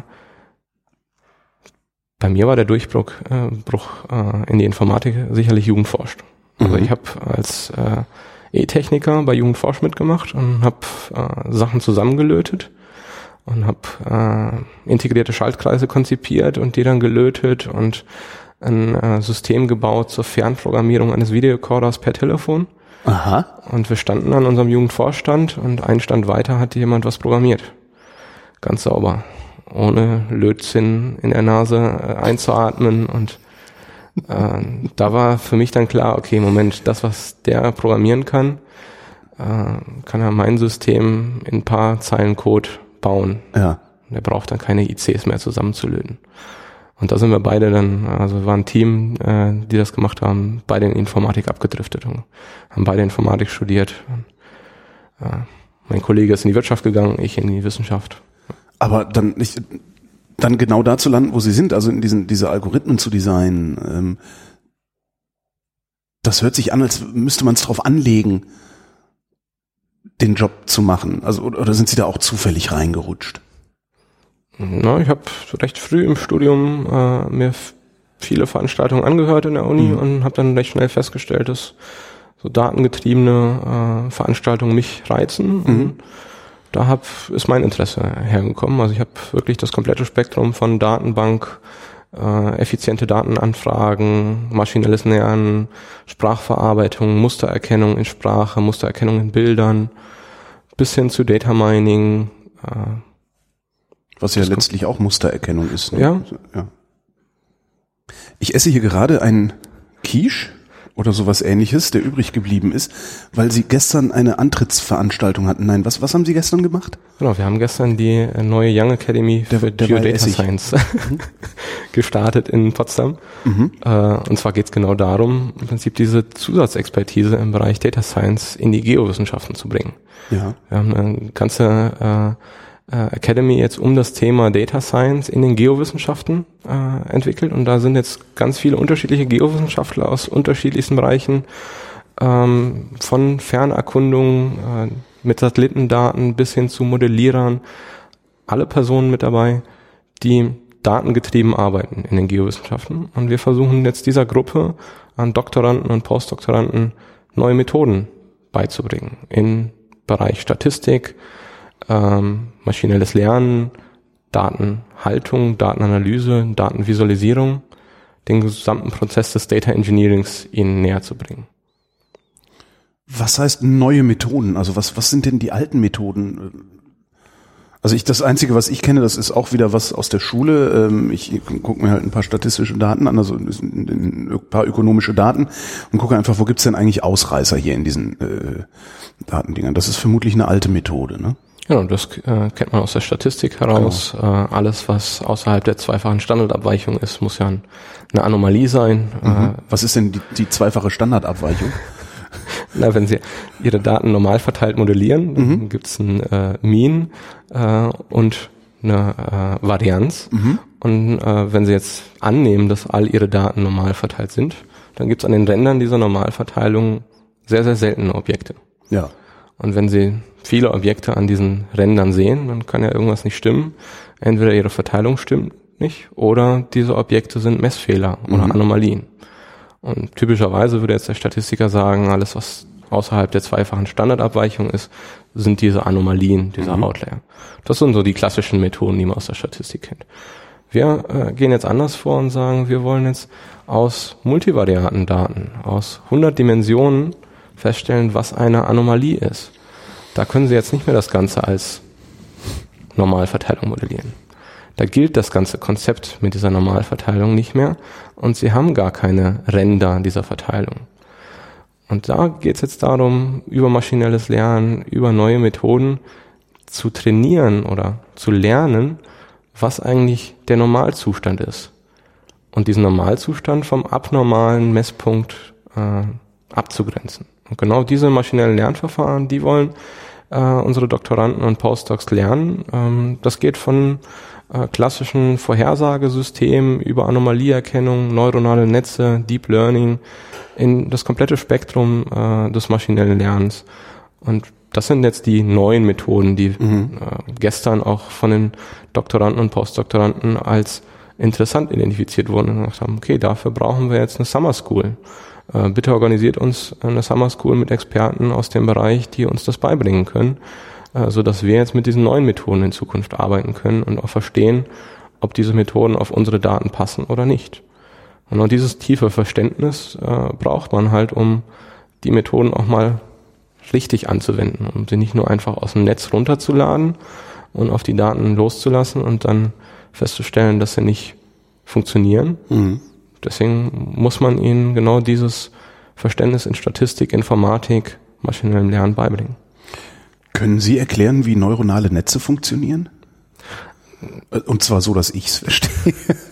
bei mir war der Durchbruch äh, Bruch, äh, in die Informatik sicherlich Jugendforscht. Also mhm. ich habe als äh, E-Techniker bei Jugendforsch mitgemacht und habe äh, Sachen zusammengelötet und habe äh, integrierte Schaltkreise konzipiert und die dann gelötet und ein äh, System gebaut zur Fernprogrammierung eines Videocallers per Telefon. Aha. Und wir standen an unserem Jugendvorstand und einen Stand weiter hatte jemand was programmiert. Ganz sauber. Ohne Lötzinn in der Nase äh, einzuatmen und äh, da war für mich dann klar, okay, Moment, das, was der programmieren kann, äh, kann er mein System in ein paar Zeilen Code bauen. Ja. Der braucht dann keine I Cs mehr zusammenzulöten. Und da sind wir beide dann, also war ein Team, äh, die das gemacht haben, beide in Informatik abgedriftet und haben beide Informatik studiert. Und, äh, mein Kollege ist in die Wirtschaft gegangen, ich in die Wissenschaft. Aber dann nicht, dann genau da zu landen, wo Sie sind, also in diesen diese Algorithmen zu designen, ähm, das hört sich an, als müsste man es drauf anlegen, den Job zu machen. Also oder sind Sie da auch zufällig reingerutscht? Na, ich habe recht früh im Studium äh, mir f- viele Veranstaltungen angehört in der Uni mhm. und habe dann recht schnell festgestellt, dass so datengetriebene äh, Veranstaltungen mich reizen. Mhm. Und da hab, ist mein Interesse hergekommen. Also ich habe wirklich das komplette Spektrum von Datenbank, äh, effiziente Datenanfragen, maschinelles Lernen, Sprachverarbeitung, Mustererkennung in Sprache, Mustererkennung in Bildern, bis hin zu Data Mining, äh, was ja das letztlich auch Mustererkennung ist. Ne? Ja. ja. Ich esse hier gerade einen Quiche oder sowas Ähnliches, der übrig geblieben ist, weil Sie gestern eine Antrittsveranstaltung hatten. Nein, was was haben Sie gestern gemacht? Genau, wir haben gestern die neue Young Academy der, für der Geodata Science gestartet in Potsdam. Mhm. Äh, und zwar geht es genau darum, im Prinzip diese Zusatzexpertise im Bereich Data Science in die Geowissenschaften zu bringen. Ja. Wir haben eine ganze äh, Academy jetzt um das Thema Data Science in den Geowissenschaften äh, entwickelt und da sind jetzt ganz viele unterschiedliche Geowissenschaftler aus unterschiedlichsten Bereichen, ähm, von Fernerkundung äh, mit Satellitendaten bis hin zu Modellierern, alle Personen mit dabei, die datengetrieben arbeiten in den Geowissenschaften und wir versuchen jetzt dieser Gruppe an Doktoranden und Postdoktoranden neue Methoden beizubringen im Bereich Statistik, Ähm, maschinelles Lernen, Datenhaltung, Datenanalyse, Datenvisualisierung, den gesamten Prozess des Data Engineerings ihnen näher zu bringen. Was heißt neue Methoden? Also was was sind denn die alten Methoden? Also ich das Einzige, was ich kenne, das ist auch wieder was aus der Schule. Ich gucke mir halt ein paar statistische Daten an, also ein paar ökonomische Daten und gucke einfach, wo gibt's denn eigentlich Ausreißer hier in diesen äh, Datendingern. Das ist vermutlich eine alte Methode, ne? Genau, das äh, kennt man aus der Statistik heraus. Genau. Äh, alles, was außerhalb der zweifachen Standardabweichung ist, muss ja ein, eine Anomalie sein. Mhm. Äh, was ist denn die, die zweifache Standardabweichung? Na, wenn Sie Ihre Daten normal verteilt modellieren, mhm. dann gibt's ein äh, Mean äh, und eine äh, Varianz. Mhm. Und äh, wenn Sie jetzt annehmen, dass all Ihre Daten normal verteilt sind, dann gibt's an den Rändern dieser Normalverteilung sehr, sehr seltene Objekte. Ja. Und wenn Sie viele Objekte an diesen Rändern sehen, dann kann ja irgendwas nicht stimmen. Entweder Ihre Verteilung stimmt nicht oder diese Objekte sind Messfehler oder mhm. Anomalien. Und typischerweise würde jetzt der Statistiker sagen, alles was außerhalb der zweifachen Standardabweichung ist, sind diese Anomalien, dieser mhm. Outlier. Das sind so die klassischen Methoden, die man aus der Statistik kennt. Wir äh, gehen jetzt anders vor und sagen, wir wollen jetzt aus multivariaten Daten, aus hundert Dimensionen feststellen, was eine Anomalie ist. Da können Sie jetzt nicht mehr das Ganze als Normalverteilung modellieren. Da gilt das ganze Konzept mit dieser Normalverteilung nicht mehr und Sie haben gar keine Ränder dieser Verteilung. Und da geht es jetzt darum, über maschinelles Lernen, über neue Methoden zu trainieren oder zu lernen, was eigentlich der Normalzustand ist. Und diesen Normalzustand vom abnormalen Messpunkt äh, abzugrenzen. Und genau diese maschinellen Lernverfahren, die wollen äh, unsere Doktoranden und Postdocs lernen. Ähm, das geht von äh, klassischen Vorhersagesystemen über Anomalieerkennung, neuronale Netze, Deep Learning, in das komplette Spektrum äh, des maschinellen Lernens. Und das sind jetzt die neuen Methoden, die mhm. äh, gestern auch von den Doktoranden und Postdoktoranden als interessant identifiziert wurden und gesagt haben, okay, dafür brauchen wir jetzt eine Summer School. Äh, bitte organisiert uns eine Summer School mit Experten aus dem Bereich, die uns das beibringen können, äh, sodass wir jetzt mit diesen neuen Methoden in Zukunft arbeiten können und auch verstehen, ob diese Methoden auf unsere Daten passen oder nicht. Und auch dieses tiefe Verständnis äh, braucht man halt, um die Methoden auch mal richtig anzuwenden, um sie nicht nur einfach aus dem Netz runterzuladen und auf die Daten loszulassen und dann festzustellen, dass sie nicht funktionieren. Mhm. Deswegen muss man ihnen genau dieses Verständnis in Statistik, Informatik, maschinellem Lernen beibringen. Können Sie erklären, wie neuronale Netze funktionieren? Und zwar so, dass ich es verstehe.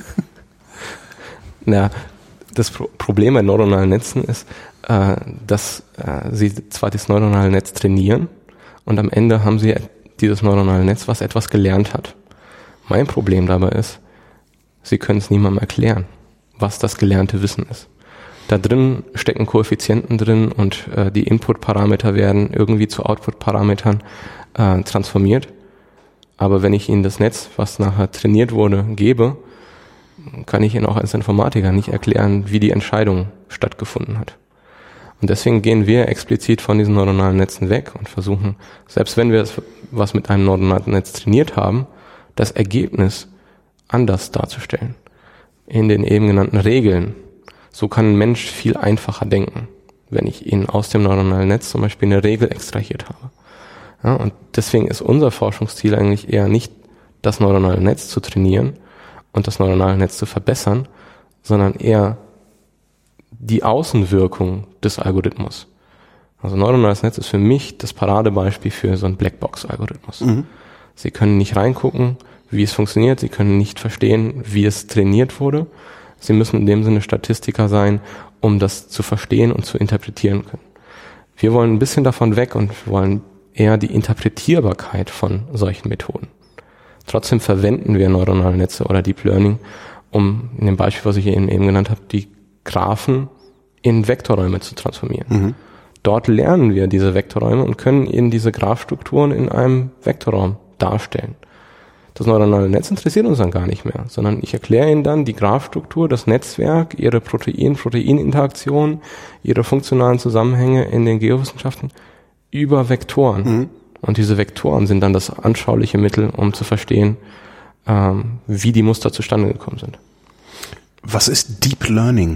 Na, das Pro- Problem bei neuronalen Netzen ist, äh, dass äh, sie zwar das neuronale Netz trainieren und am Ende haben sie dieses neuronale Netz, was etwas gelernt hat. Mein Problem dabei ist, sie können es niemandem erklären, was das gelernte Wissen ist. Da drin stecken Koeffizienten drin und äh, die Input-Parameter werden irgendwie zu Output-Parametern äh, transformiert. Aber wenn ich ihnen das Netz, was nachher trainiert wurde, gebe, kann ich ihnen auch als Informatiker nicht erklären, wie die Entscheidung stattgefunden hat. Und deswegen gehen wir explizit von diesen neuronalen Netzen weg und versuchen, selbst wenn wir was mit einem neuronalen Netz trainiert haben, das Ergebnis anders darzustellen. In den eben genannten Regeln. So kann ein Mensch viel einfacher denken, wenn ich ihn aus dem neuronalen Netz zum Beispiel eine Regel extrahiert habe. Ja, und deswegen ist unser Forschungsziel eigentlich eher nicht, das neuronale Netz zu trainieren und das neuronale Netz zu verbessern, sondern eher die Außenwirkung des Algorithmus. Also neuronales Netz ist für mich das Paradebeispiel für so einen Blackbox-Algorithmus. Mhm. Sie können nicht reingucken, wie es funktioniert, Sie können nicht verstehen, wie es trainiert wurde. Sie müssen in dem Sinne Statistiker sein, um das zu verstehen und zu interpretieren können. Wir wollen ein bisschen davon weg und wollen eher die Interpretierbarkeit von solchen Methoden. Trotzdem verwenden wir neuronale Netze oder Deep Learning, um in dem Beispiel, was ich eben genannt habe, die Graphen in Vektorräume zu transformieren. Mhm. Dort lernen wir diese Vektorräume und können ihnen diese Graphstrukturen in einem Vektorraum darstellen. Das neuronale Netz interessiert uns dann gar nicht mehr, sondern ich erkläre Ihnen dann die Graphstruktur, das Netzwerk, Ihre Protein-Protein-Interaktion, Ihre funktionalen Zusammenhänge in den Geowissenschaften über Vektoren. Mhm. Und diese Vektoren sind dann das anschauliche Mittel, um zu verstehen, ähm, wie die Muster zustande gekommen sind. Was ist Deep Learning?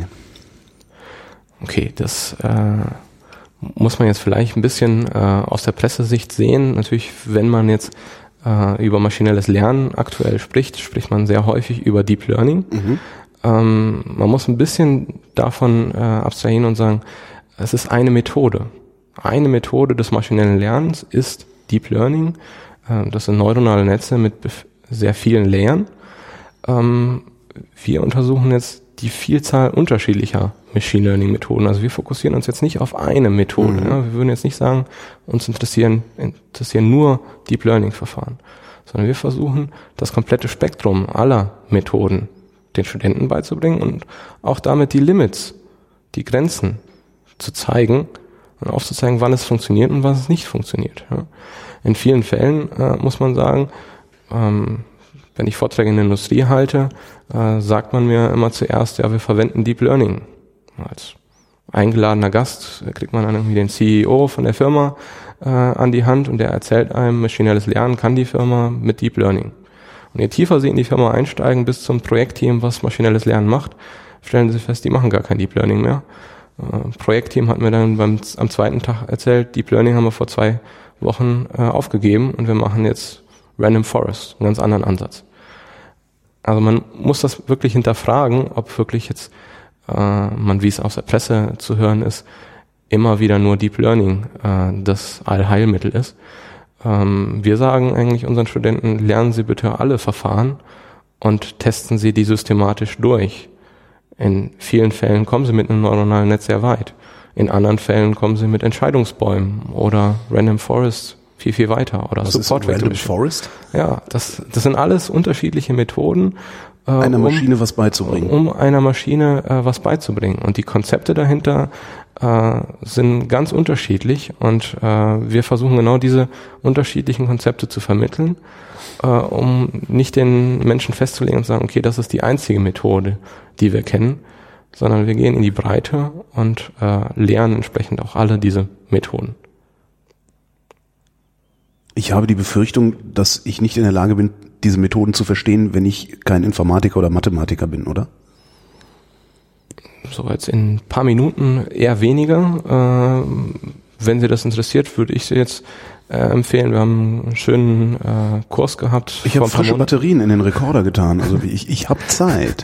Okay, das äh, muss man jetzt vielleicht ein bisschen äh, aus der Pressesicht sehen. Natürlich, wenn man jetzt äh, über maschinelles Lernen aktuell spricht, spricht man sehr häufig über Deep Learning. Mhm. Ähm, man muss ein bisschen davon äh, abstrahieren und sagen, es ist eine Methode. Eine Methode des maschinellen Lernens ist Deep Learning. Äh, das sind neuronale Netze mit bef- sehr vielen Layern. Ähm, wir untersuchen jetzt die Vielzahl unterschiedlicher Machine Learning Methoden. Also wir fokussieren uns jetzt nicht auf eine Methode. Mhm. Ja. Wir würden jetzt nicht sagen, uns interessieren, interessieren nur Deep Learning Verfahren, sondern wir versuchen, das komplette Spektrum aller Methoden den Studenten beizubringen und auch damit die Limits, die Grenzen zu zeigen und aufzuzeigen, wann es funktioniert und was es nicht funktioniert. Ja. In vielen Fällen äh, muss man sagen, ähm, wenn ich Vorträge in der Industrie halte, äh, sagt man mir immer zuerst, ja, wir verwenden Deep Learning als eingeladener Gast, da kriegt man dann irgendwie den C E O von der Firma äh, an die Hand und der erzählt einem, maschinelles Lernen kann die Firma mit Deep Learning. Und je tiefer Sie in die Firma einsteigen, bis zum Projektteam, was maschinelles Lernen macht, stellen Sie fest, die machen gar kein Deep Learning mehr. Äh, Projektteam hat mir dann beim, am zweiten Tag erzählt, Deep Learning haben wir vor zwei Wochen äh, aufgegeben und wir machen jetzt Random Forest, einen ganz anderen Ansatz. Also man muss das wirklich hinterfragen, ob wirklich jetzt äh, man, wie es aus der Presse zu hören ist, immer wieder nur Deep Learning äh, das Allheilmittel ist. Ähm, wir sagen eigentlich unseren Studenten, lernen Sie bitte alle Verfahren und testen Sie die systematisch durch. In vielen Fällen kommen Sie mit einem neuronalen Netz sehr weit. In anderen Fällen kommen Sie mit Entscheidungsbäumen oder Random Forest viel, viel weiter. Oder Was Support ist Random Forest? Ja, das, das sind alles unterschiedliche Methoden, äh, einer Maschine um, was beizubringen. Um einer Maschine äh, was beizubringen. Und die Konzepte dahinter äh, sind ganz unterschiedlich und äh, wir versuchen genau diese unterschiedlichen Konzepte zu vermitteln, äh, um nicht den Menschen festzulegen und zu sagen, okay, das ist die einzige Methode, die wir kennen, sondern wir gehen in die Breite und äh, lernen entsprechend auch alle diese Methoden. Ich habe die Befürchtung, dass ich nicht in der Lage bin, diese Methoden zu verstehen, wenn ich kein Informatiker oder Mathematiker bin, oder? So jetzt in ein paar Minuten eher weniger. Äh, wenn Sie das interessiert, würde ich Sie jetzt äh, empfehlen. Wir haben einen schönen äh, Kurs gehabt. Ich habe frische Batterien in den Rekorder getan. Also ich, ich habe Zeit.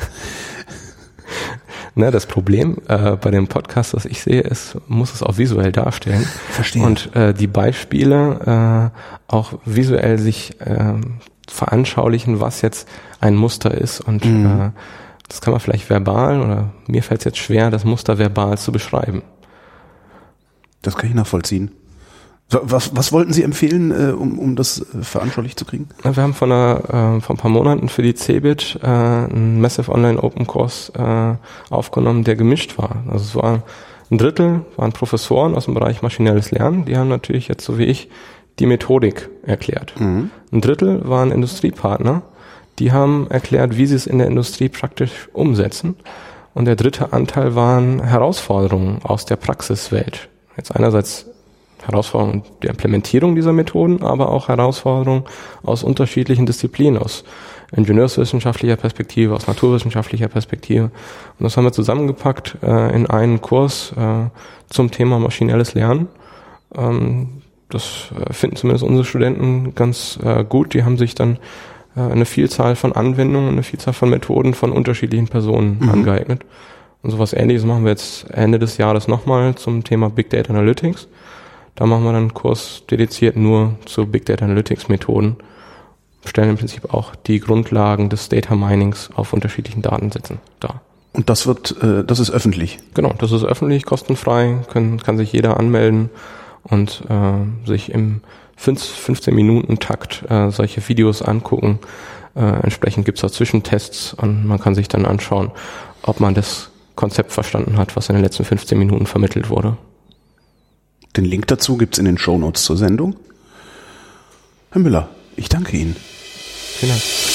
Ne, das Problem äh, bei dem Podcast, was ich sehe, ist, muss es auch visuell darstellen. Verstehe. Und äh, die Beispiele äh, auch visuell sich äh, veranschaulichen, was jetzt ein Muster ist. Und mhm. äh, das kann man vielleicht verbal, oder mir fällt es jetzt schwer, das Muster verbal zu beschreiben. Das kann ich nachvollziehen. Was, was wollten Sie empfehlen, äh, um, um das äh, veranschaulich zu kriegen? Wir haben vor, einer, äh, vor ein paar Monaten für die C E B I T äh, einen Massive Online Open Kurs äh, aufgenommen, der gemischt war. Also es war ein Drittel, waren Professoren aus dem Bereich maschinelles Lernen, die haben natürlich jetzt so wie ich die Methodik erklärt. Mhm. Ein Drittel waren Industriepartner, die haben erklärt, wie sie es in der Industrie praktisch umsetzen. Und der dritte Anteil waren Herausforderungen aus der Praxiswelt. Jetzt einerseits Herausforderungen der Implementierung dieser Methoden, aber auch Herausforderungen aus unterschiedlichen Disziplinen, aus ingenieurswissenschaftlicher Perspektive, aus naturwissenschaftlicher Perspektive. Und das haben wir zusammengepackt äh, in einen Kurs äh, zum Thema maschinelles Lernen. Ähm, das äh, finden zumindest unsere Studenten ganz äh, gut. Die haben sich dann äh, eine Vielzahl von Anwendungen, eine Vielzahl von Methoden von unterschiedlichen Personen mhm. angeeignet. Und sowas Ähnliches machen wir jetzt Ende des Jahres nochmal zum Thema Big Data Analytics. Da machen wir dann einen Kurs dediziert nur zu Big Data Analytics Methoden, stellen im Prinzip auch die Grundlagen des Data Minings auf unterschiedlichen Datensätzen dar. Und das wird, äh, das ist öffentlich? Genau, das ist öffentlich, kostenfrei, können, kann sich jeder anmelden und äh, sich im fünfzehn Minuten Takt äh, solche Videos angucken. Äh, entsprechend gibt's da Zwischentests und man kann sich dann anschauen, ob man das Konzept verstanden hat, was in den letzten fünfzehn Minuten vermittelt wurde. Den Link dazu gibt's in den Shownotes zur Sendung. Herr Müller, ich danke Ihnen. Vielen Dank.